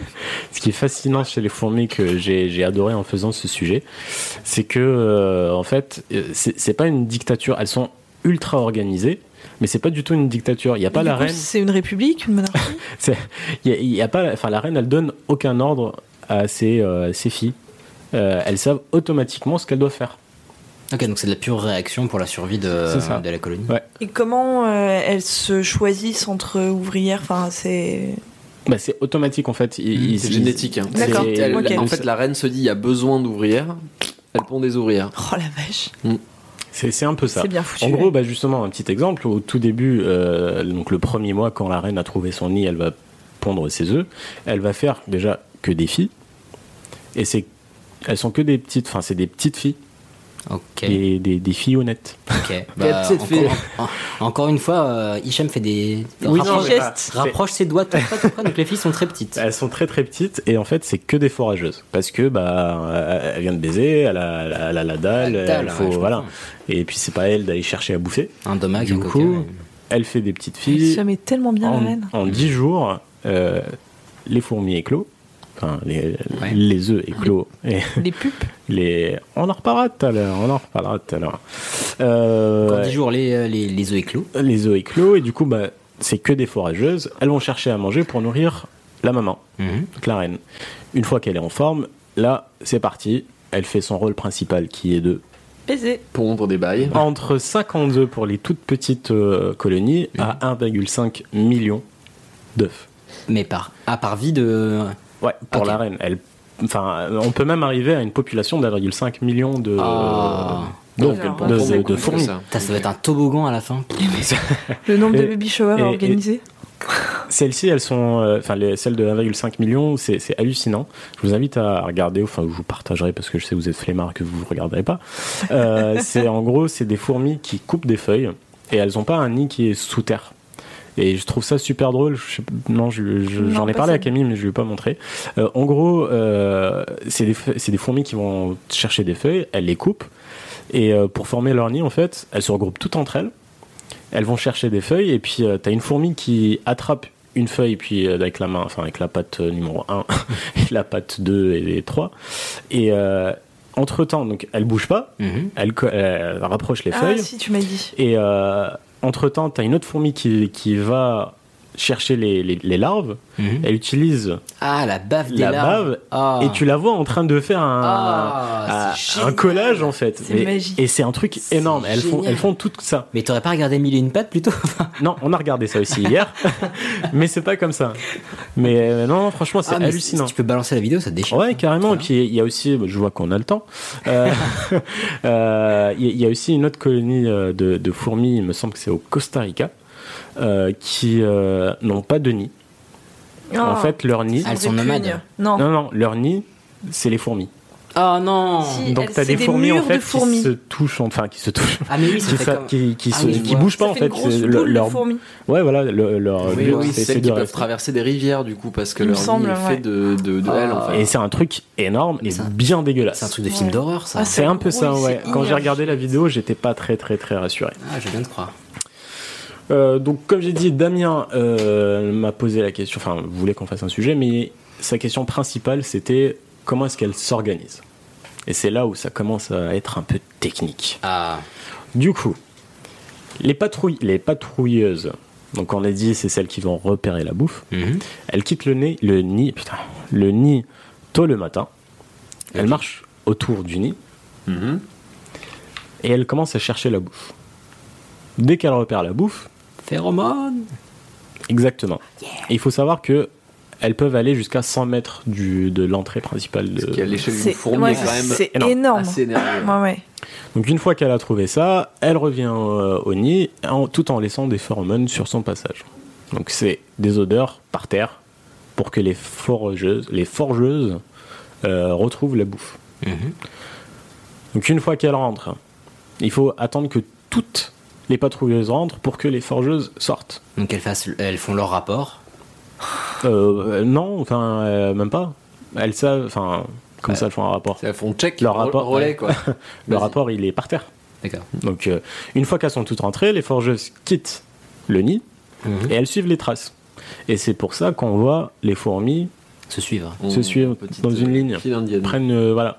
que j'ai adoré en faisant ce sujet, c'est que en fait, c'est pas une dictature. Elles sont ultra organisé, mais c'est pas du tout une dictature. Il y a pas la reine. C'est une république, une monarchie. Il y a pas, enfin la reine, elle donne aucun ordre à ses filles. Elles savent automatiquement ce qu'elles doivent faire. Ok, donc c'est de la pure réaction pour la survie de la colonie. Ouais. Et comment elles se choisissent entre ouvrières? Enfin, c'est automatique en fait. C'est génétique. Hein. D'accord. Okay. En fait, la reine se dit il y a besoin d'ouvrières, elle pond des ouvrières. Oh la vache. C'est un peu ça. C'est bien foutu. En gros, justement, un petit exemple. Au tout début, donc le premier mois, quand la reine a trouvé son nid, elle va pondre ses œufs. Elle va faire déjà que des filles. Et elles sont que des petites. Enfin, c'est des petites filles. Ok. Et des filles honnêtes. Ok. Encore une fois, Hicham fait des gestes. Rapproche ses doigts tout près. Donc les filles sont très petites. Elles sont très très petites et en fait c'est que des forageuses parce que elle vient de baiser, elle a la dalle, il faut voilà. Et puis c'est pas elle d'aller chercher à bouffer. Un dommage. Du coup, elle fait des petites filles. Ça met tellement bien la reine. En 10 jours, les fourmis éclos. Enfin, les œufs éclos. Les pupes. On en reparlera tout à l'heure. Encore 10 jours, les œufs éclos. Les œufs éclos, et du coup, c'est que des forageuses. Elles vont chercher à manger pour nourrir la maman, donc la reine. Une fois qu'elle est en forme, là, c'est parti. Elle fait son rôle principal qui est de baiser. Pondre des bails. Entre 50 œufs pour les toutes petites colonies à 1,5 million d'œufs. Mais par vie de... Ouais, pour la reine. On peut même arriver à une population d'1,5 million de fourmis. Ça va être un toboggan à la fin. Le nombre de baby showers à organiser. Celles-ci, elles sont, celles de 1,5 million, c'est hallucinant. Je vous invite à regarder, je vous partagerai parce que je sais que vous êtes flemmards que vous ne regarderez pas. En gros, c'est des fourmis qui coupent des feuilles et elles n'ont pas un nid qui est sous terre. Et je trouve ça super drôle. J'en ai parlé à Camille, mais je ne lui ai pas montré. En gros, c'est des fourmis qui vont chercher des feuilles, elles les coupent. Et pour former leur nid, en fait, elles se regroupent toutes entre elles. Elles vont chercher des feuilles. Et puis, tu as une fourmi qui attrape une feuille, puis avec la main, enfin avec la patte numéro 1, et la patte 2 et 3. Et entre-temps, donc, elle ne bouge pas. Elle rapproche les feuilles. Ah, si, tu m'as dit. Et... entre-temps, tu as une autre fourmi qui va chercher les larves. Elle utilise la bave des larves. Et tu la vois en train de faire un collage, en fait. Et c'est un truc énorme. Elles font tout ça. Mais t'aurais pas regardé Mille et une pattes plutôt? Non, on a regardé ça aussi hier. Mais c'est pas comme ça. Mais non, franchement, c'est hallucinant. Si tu peux balancer la vidéo, ça te déchire. Ouais, carrément. Et puis il y a aussi, je vois qu'on a le temps. Il y a aussi une autre colonie de fourmis, il me semble que c'est au Costa Rica, qui n'ont pas de nid. En fait, leur nid... Elles sont nomades. Non, leur nid, c'est les fourmis. Oh non. Donc t'as des fourmis en fait qui se touchent, Ah mais oui, qui bougent pas en fait. Leur fourmis. Ouais, voilà, leur c'est qu'ils peuvent traverser des rivières du coup parce que leur nid est fait de ailes en fait. Et c'est un truc énorme et bien dégueulasse. C'est un truc de film d'horreur ça. C'est un peu ça, ouais. Quand j'ai regardé la vidéo, j'étais pas très rassuré. Ah, je viens de croire. Donc comme j'ai dit, Damien m'a posé la question, enfin voulait qu'on fasse un sujet, mais sa question principale c'était comment est-ce qu'elle s'organise. Et c'est là où ça commence à être un peu technique. Du coup, les patrouilleuses, donc on a dit c'est celles qui vont repérer la bouffe, elles quittent le nid tôt le matin, elles marchent autour du nid, et elles commencent à chercher la bouffe. Dès qu'elles repèrent la bouffe, phéromones. Exactement. Yeah. Et il faut savoir que elles peuvent aller jusqu'à 100 mètres de l'entrée principale. Parce qu'à l'échelle d'une fourmi, c'est énorme. Assez énorme. Ouais. Donc une fois qu'elle a trouvé ça, elle revient au nid tout en laissant des phéromones sur son passage. Donc c'est des odeurs par terre pour que les forgeuses retrouvent la bouffe. Donc une fois qu'elles rentrent, il faut attendre que toutes les patrouilleuses rentrent pour que les forgeuses sortent. Donc elles font leur rapport. Non, enfin même pas. Elles savent, enfin comme ça elles font un rapport. Elles font check leur rapport, relais quoi. Le rapport il est par terre. D'accord. Donc une fois qu'elles sont toutes rentrées, les forgeuses quittent le nid et elles suivent les traces. Et c'est pour ça qu'on voit les fourmis se suivre dans une ligne. Prennent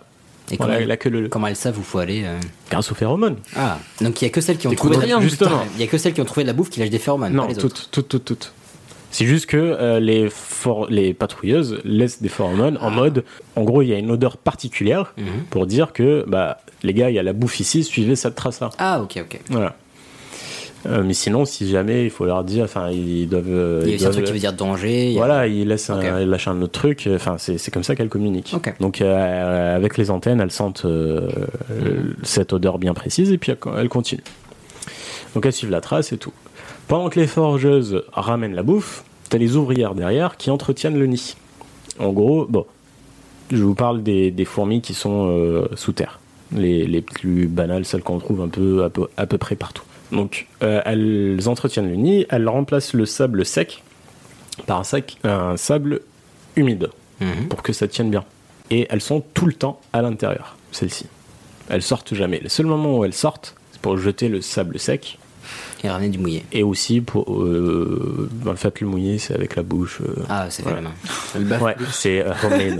Et comment elles savent où faut aller Grâce aux phéromones. Ah, donc il y a que celles qui ont trouvé il y a que celles qui ont trouvé de la bouffe qui lâchent des phéromones. Non, pas les autres. toutes. C'est juste que les patrouilleuses laissent des phéromones en mode, en gros, il y a une odeur particulière pour dire que les gars, il y a la bouffe ici, suivez cette trace-là. Ah, ok. Voilà. Mais sinon, si jamais, il faut leur dire, enfin, ils doivent. Il y a un truc qui veut dire danger. Voilà, ils lâchent un autre truc. Enfin, c'est comme ça qu'elles communiquent. Okay. Donc, avec les antennes, elles sentent cette odeur bien précise et puis elles continuent. Donc, elles suivent la trace et tout. Pendant que les forgeuses ramènent la bouffe, t'as les ouvrières derrière qui entretiennent le nid. En gros, je vous parle des fourmis qui sont sous terre. Les plus banales, celles qu'on trouve à peu près partout. Donc, elles entretiennent le nid, elles remplacent le sable sec par un sable humide pour que ça tienne bien. Et elles sont tout le temps à l'intérieur, celles-ci. Elles sortent jamais. Le seul moment où elles sortent, c'est pour jeter le sable sec. Et ramener du mouillé. Et aussi, pour le fait, le mouillé, c'est avec la bouche. Ah, c'est fait la main. Ouais, c'est homemade.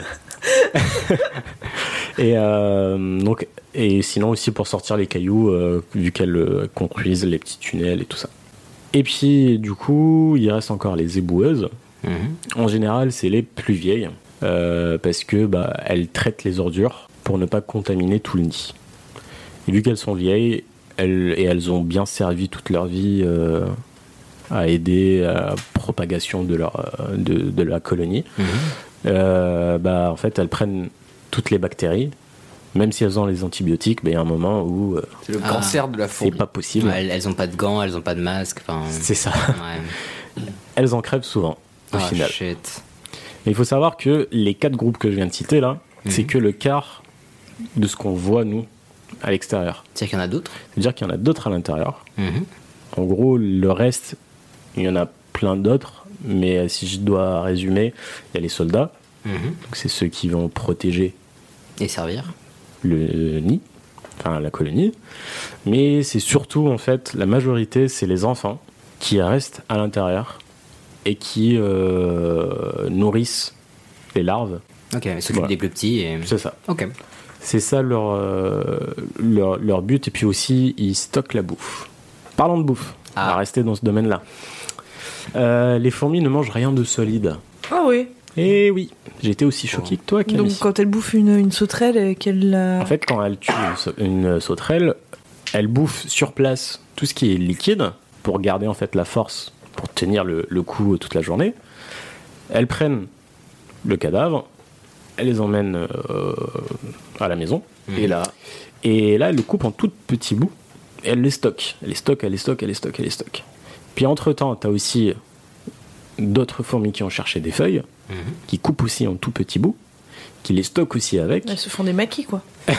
Et sinon aussi pour sortir les cailloux, vu qu'elles construisent les petits tunnels et tout ça. Et puis du coup, il reste encore les éboueuses. En général, c'est les plus vieilles, parce que elles traitent les ordures pour ne pas contaminer tout le nid. Et vu qu'elles sont vieilles, elles ont bien servi toute leur vie à aider à la propagation de la colonie. En fait, elles prennent toutes les bactéries, même si elles ont les antibiotiques, il y a un moment où c'est le cancer de la fourmi. C'est pas possible. Ouais, elles ont pas de gants, elles ont pas de masque. C'est ça. Ouais. Elles en crèvent souvent au final. Shit. Mais il faut savoir que les 4 groupes que je viens de citer là, c'est que le quart de ce qu'on voit nous à l'extérieur. C'est-à-dire qu'il y en a d'autres. C'est-à-dire qu'il y en a d'autres à l'intérieur. En gros, le reste, il y en a plein d'autres, mais si je dois résumer, il y a les soldats. Donc c'est ceux qui vont protéger et servir le nid, enfin la colonie. Mais c'est surtout, en fait, la majorité, c'est les enfants qui restent à l'intérieur et qui nourrissent les larves. Ok, ils s'occupent des plus petits. Et... C'est ça. Ok. C'est ça leur but. Et puis aussi, ils stockent la bouffe. Parlons de bouffe. On va rester dans ce domaine-là. Les fourmis ne mangent rien de solide. Ah oui. Et oui, j'ai été aussi choqué que toi, Camille. Donc quand elle bouffe une sauterelle, En fait, quand elle tue une sauterelle, elle bouffe sur place tout ce qui est liquide pour garder en fait la force pour tenir le coup toute la journée. Elles prennent le cadavre, elles les emmènent à la maison. Et là, elles le coupent en tout petits bouts et elles les stockent. Elles les stockent. Puis entre-temps, t'as aussi d'autres fourmis qui ont cherché des feuilles, qui coupent aussi en tout petits bouts, qui les stockent aussi avec. Elles se font des maquis, quoi. Ça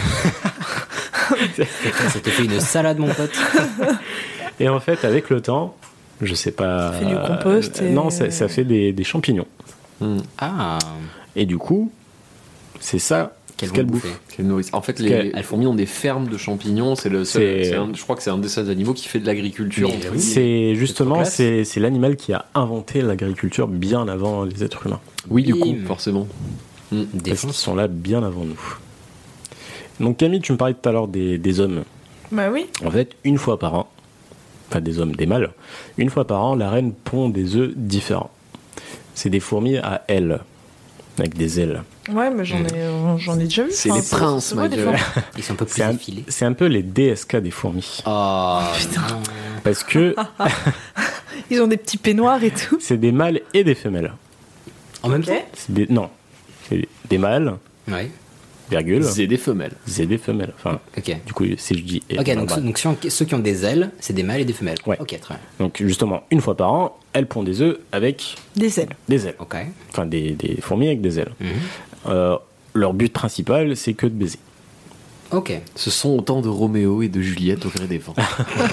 te fait une salade, mon pote. Et en fait, avec le temps, je sais pas... Ça fait du compost. Non, ça fait des champignons. Ah. Et du coup, c'est ça qu'elles bouffent. En fait, les fourmis ont des fermes de champignons. Je crois que c'est un des seuls animaux qui fait de l'agriculture. C'est justement, c'est l'animal qui a inventé l'agriculture bien avant les êtres humains. Oui, du coup, forcément. Parce qu'ils sont là bien avant nous. Donc Camille, tu me parlais tout à l'heure des hommes. Bah oui. En fait, une fois par an, enfin des hommes, des mâles, une fois par an, la reine pond des œufs différents. C'est des fourmis à ailes, avec des ailes. Ouais, mais j'en ai déjà vu. C'est les princes, ma gueule. Ils sont un peu plus effilés. C'est un peu les DSK des fourmis. Oh putain. Parce que ils ont des petits peignoirs et tout. C'est des mâles et des femelles. En même temps ? Non, c'est des mâles. Ouais. Virgule. C'est des femelles. Enfin, du coup, si je dis. Donc ceux qui ont des ailes, c'est des mâles et des femelles. Ouais. Ok, très bien. Donc justement, une fois par an, elles pondent des œufs avec. Des ailes. Ok. Enfin, des fourmis avec des ailes. Leur but principal, c'est que de baiser. Ok. Ce sont autant de Roméo et de Juliette au gré des vents.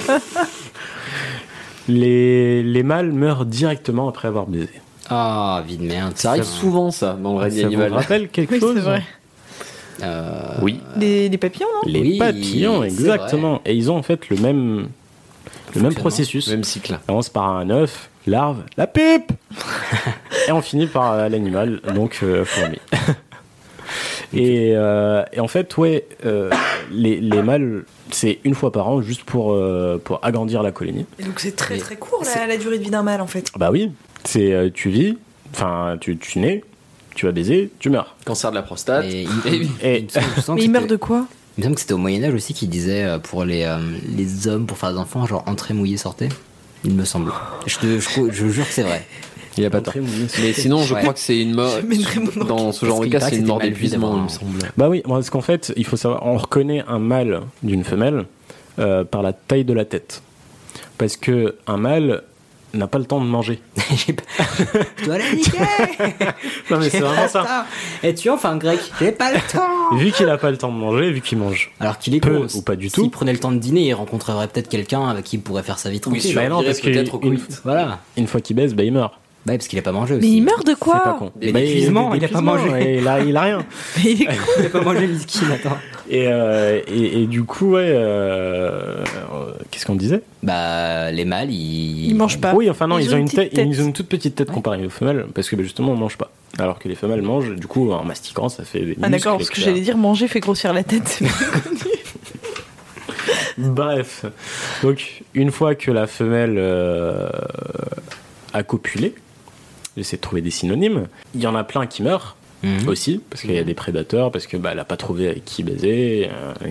Les mâles meurent directement après avoir baisé. Ah, vie de merde. Ça arrive souvent, ça, dans le règne animal. Ça vous rappelle quelque chose ? C'est vrai. Oui. Les papillons, non ? Les papillons, exactement. Et ils ont en fait le même processus. Même cycle. On commence par un œuf, larve, la pupe et on finit par l'animal, donc fourmi. Et en fait, les mâles, c'est une fois par an, juste pour agrandir la colonie. Et donc c'est très très court la durée de vie d'un mâle en fait. Bah oui, c'est tu vis, enfin tu nais, tu vas baiser, tu meurs. Cancer de la prostate. Mais il meurt de quoi? Il me semble que c'était au Moyen-Âge aussi qui disait pour les hommes, pour faire des enfants, genre entrez, mouillé, sortez. Il me semble. Je jure que c'est vrai. Il n'y a pas tort. Mais sinon, je crois que c'est une mort. Dans ce genre de cas, c'est une mort d'épuisement, il me semble. Bah oui, parce qu'en fait, il faut savoir, on reconnaît un mâle d'une femelle par la taille de la tête. Parce que un mâle n'a pas le temps de manger. Je dois la niquer. Non mais c'est vraiment ça. Et tu enfin grec, j'ai pas le temps. Vu qu'il a pas le temps de manger, vu qu'il mange alors qu'il est peu ou pas du tout. S'il prenait le temps de dîner, il rencontrerait peut-être quelqu'un avec qui il pourrait faire sa vie tranquille. Oui, non, parce une fois qu'il baise, bah il meurt. Bah parce qu'il a pas mangé aussi. Mais il meurt de quoi? C'est pas con. D'épuisement, il a pas mangé. Il a rien. Mais il est Il a pas mangé miskin, attends. Et du coup, qu'est-ce qu'on disait? Bah les mâles, ils mangent pas. Oui, enfin non, ils ont une toute petite tête comparée aux femelles, parce que justement on mange pas. Alors que les femelles mangent, du coup en mastiquant ça fait des muscles. Ah d'accord, parce que j'allais dire manger fait grossir la tête. Bref, donc une fois que la femelle a copulé, j'essaie de trouver des synonymes, il y en a plein qui meurent. Aussi, parce qu'il y a des prédateurs, parce que elle a pas trouvé avec qui baiser,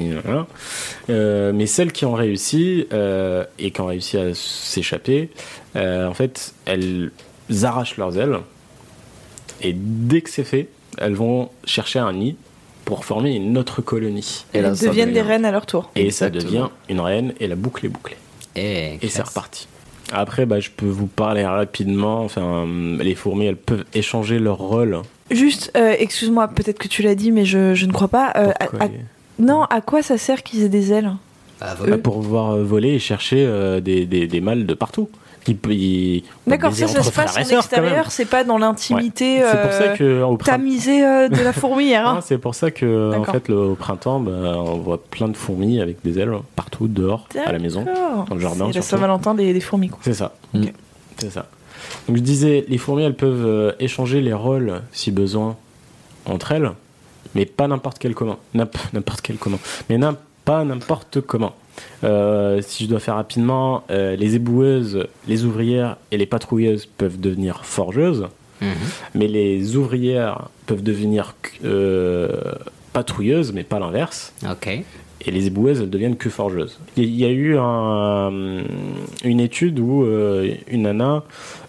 mais celles qui ont réussi et qui ont réussi à s'échapper, en fait, elles arrachent leurs ailes et dès que c'est fait, elles vont chercher un nid pour former une autre colonie. Et elles deviennent des reines à leur tour. Et ça devient une reine et la boucle est bouclée. Et c'est reparti. Après, je peux vous parler rapidement. Enfin, les fourmis, elles peuvent échanger leur rôle. Juste, excuse-moi, peut-être que tu l'as dit, mais je ne crois pas. Non, à quoi ça sert qu'ils aient des ailes? Pour pouvoir voler et chercher des mâles de partout. D'accord, ça se passe en extérieur, c'est pas dans l'intimité. Ouais. C'est pour ça que tamisée de la fourmilière. Hein. C'est pour ça que en fait, au printemps, on voit plein de fourmis avec des ailes partout, dehors, à la maison, dans le jardin. C'est la Saint-Valentin des fourmis, quoi. C'est ça. Okay. C'est ça. Donc je disais, les fourmis, elles peuvent échanger les rôles si besoin entre elles, mais pas n'importe quel comment. Mais pas n'importe comment. Si je dois faire rapidement, les éboueuses, les ouvrières et les patrouilleuses peuvent devenir forgeuses, mais les ouvrières peuvent devenir patrouilleuses, mais pas l'inverse. Ok. Et les éboueuses, elles deviennent que forgeuses. Il y a eu une étude où une nana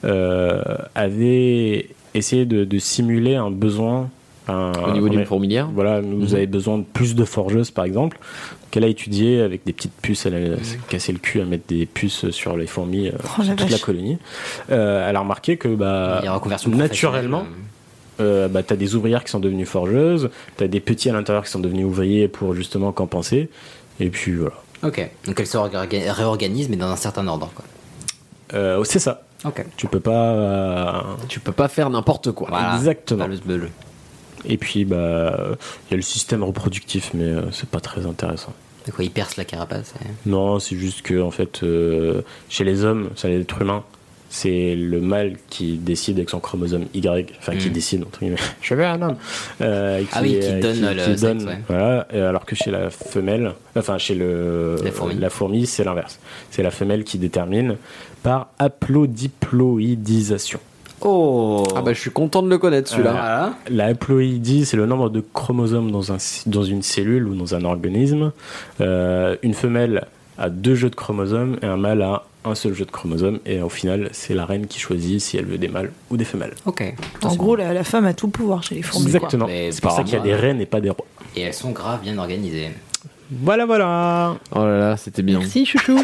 avait essayé de simuler un besoin. Au niveau d'une fourmilière. Voilà, vous avez besoin de plus de forgeuses, par exemple. Donc elle a étudié avec des petites puces, elle a cassé le cul à mettre des puces sur les fourmis, toute la colonie. Elle a remarqué que naturellement, t'as des ouvrières qui sont devenues forgeuses, t'as des petits à l'intérieur qui sont devenus ouvriers pour justement compenser, et puis voilà. Ok, donc elles se réorganisent, mais dans un certain ordre, quoi. C'est ça. Ok. Tu peux pas faire n'importe quoi. Voilà. Exactement. Et puis il y a le système reproductif, mais c'est pas très intéressant. De quoi, ils percent la carapace? Non, c'est juste que en fait, chez les hommes, c'est l'être humain, c'est le mâle qui décide avec son chromosome Y, enfin qui décide entre guillemets. Je veux un homme. Qui donne le sexe, ouais. Voilà, alors que chez la femelle, enfin chez la fourmi, c'est l'inverse. C'est la femelle qui détermine par haplodiploïdisation. Oh. Ah je suis content de le connaître celui-là. La haploïdie, c'est le nombre de chromosomes dans une cellule ou dans un organisme. Une femelle a 2 jeux de chromosomes et un mâle a un seul jeu de chromosomes, et au final c'est la reine qui choisit si elle veut des mâles ou des femelles. Ok. En gros, la femme a tout le pouvoir chez les fourmis. Exactement. C'est pour ça qu'il y a des reines et pas des rois. Et elles sont grave bien organisées. Voilà. Oh là là, c'était bien. Merci chouchou.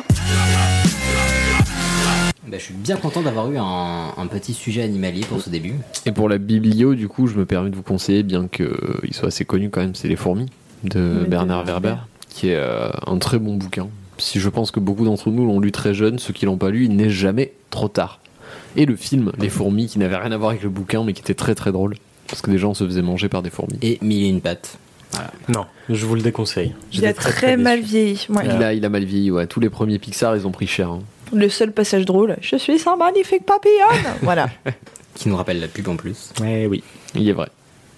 Je suis bien content d'avoir eu un petit sujet animalier pour ce début. Et pour la biblio, du coup, je me permets de vous conseiller, bien qu'il soit assez connu quand même, c'est Les Fourmis de Bernard Werber, qui est un très bon bouquin. Si je pense que beaucoup d'entre nous l'ont lu très jeune, ceux qui l'ont pas lu, il n'est jamais trop tard. Et le film Les Fourmis, qui n'avait rien à voir avec le bouquin, mais qui était très très drôle, parce que des gens se faisaient manger par des fourmis. Et 1001 pattes. Voilà. Non, je vous le déconseille. Il a très mal vieilli. Ouais. Il a mal vieilli, ouais. Tous les premiers Pixar, ils ont pris cher. Hein. Le seul passage drôle, je suis un magnifique papillon. Voilà. Qui nous rappelle la pub en plus. Oui, il est vrai.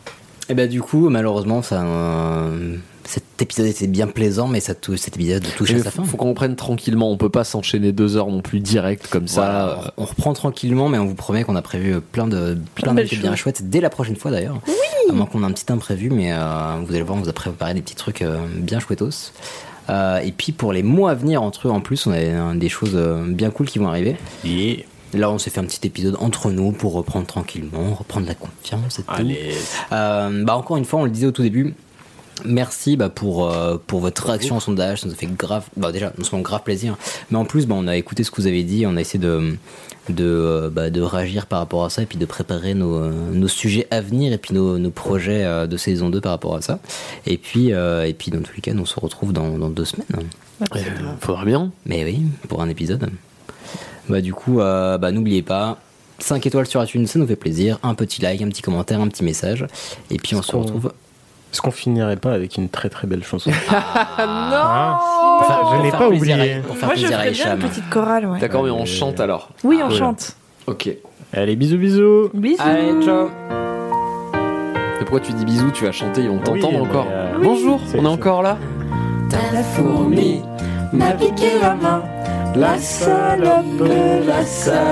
Et bah du coup, malheureusement, cet épisode était bien plaisant, mais cet épisode touche à sa fin. Faut qu'on reprenne tranquillement, on peut pas s'enchaîner 2 heures non plus direct comme ça. Voilà, on reprend tranquillement, mais on vous promet qu'on a prévu plein d'invités bien chouettes dès la prochaine fois d'ailleurs. Oui. À moins qu'on ait un petit imprévu, mais vous allez voir, on vous a préparé des petits trucs bien chouettos. Et puis pour les mois à venir, entre eux en plus, on a des choses bien cool qui vont arriver. Et là, on s'est fait un petit épisode entre nous pour reprendre tranquillement, reprendre la confiance et tout. Allez. Encore une fois, on le disait au tout début. Merci pour votre réaction au sondage, ça nous a fait grave, déjà nous sommes grave plaisir, mais en plus on a écouté ce que vous avez dit, on a essayé de réagir par rapport à ça et puis de préparer nos sujets à venir et puis nos projets de saison 2 par rapport à ça, et puis dans tous les cas on se retrouve dans 2 semaines. Faudra bien. Mais oui, pour un épisode. Du coup n'oubliez pas 5 étoiles sur iTunes, ça nous fait plaisir, un petit like, un petit commentaire, un petit message, et puis on se retrouve. Est-ce qu'on finirait pas avec une très très belle chanson? Non. Enfin, je n'ai pas oublié. Moi, je ferais bien une petite chorale, ouais. D'accord, mais on chante alors. Oui, on chante. Ok. Allez, bisous. Bisous. Allez, ciao. Et pourquoi tu dis bisous? Tu vas chanter, ils vont t'entendre encore. Oui. Bonjour, on est encore là. La fourmi m'a piqué la main. La salope, la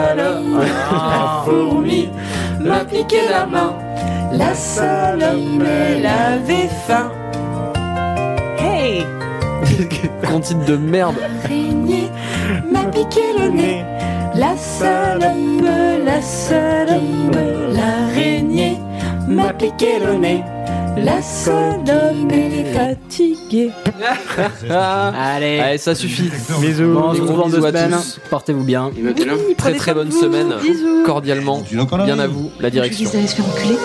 fourmi m'a piqué la main. La salope, elle avait faim. Hey. Comptine de merde. L'araignée m'a piqué le nez. La salope, l'araignée m'a piqué le nez. La salope, elle est fatiguée. Allez, ça suffit. Bisous. On se Gros retrouve dans 2 bisous à semaines. tous. Portez-vous bien. Très très bonne semaine. Bisous. Cordialement. Bien à vous, la direction. Ils allaient se faire enculer.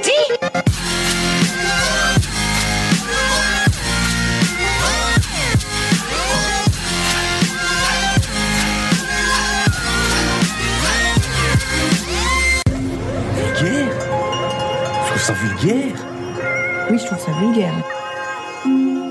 Vulgaire? Je trouve ça vulgaire. Oui, je trouve ça vulgaire.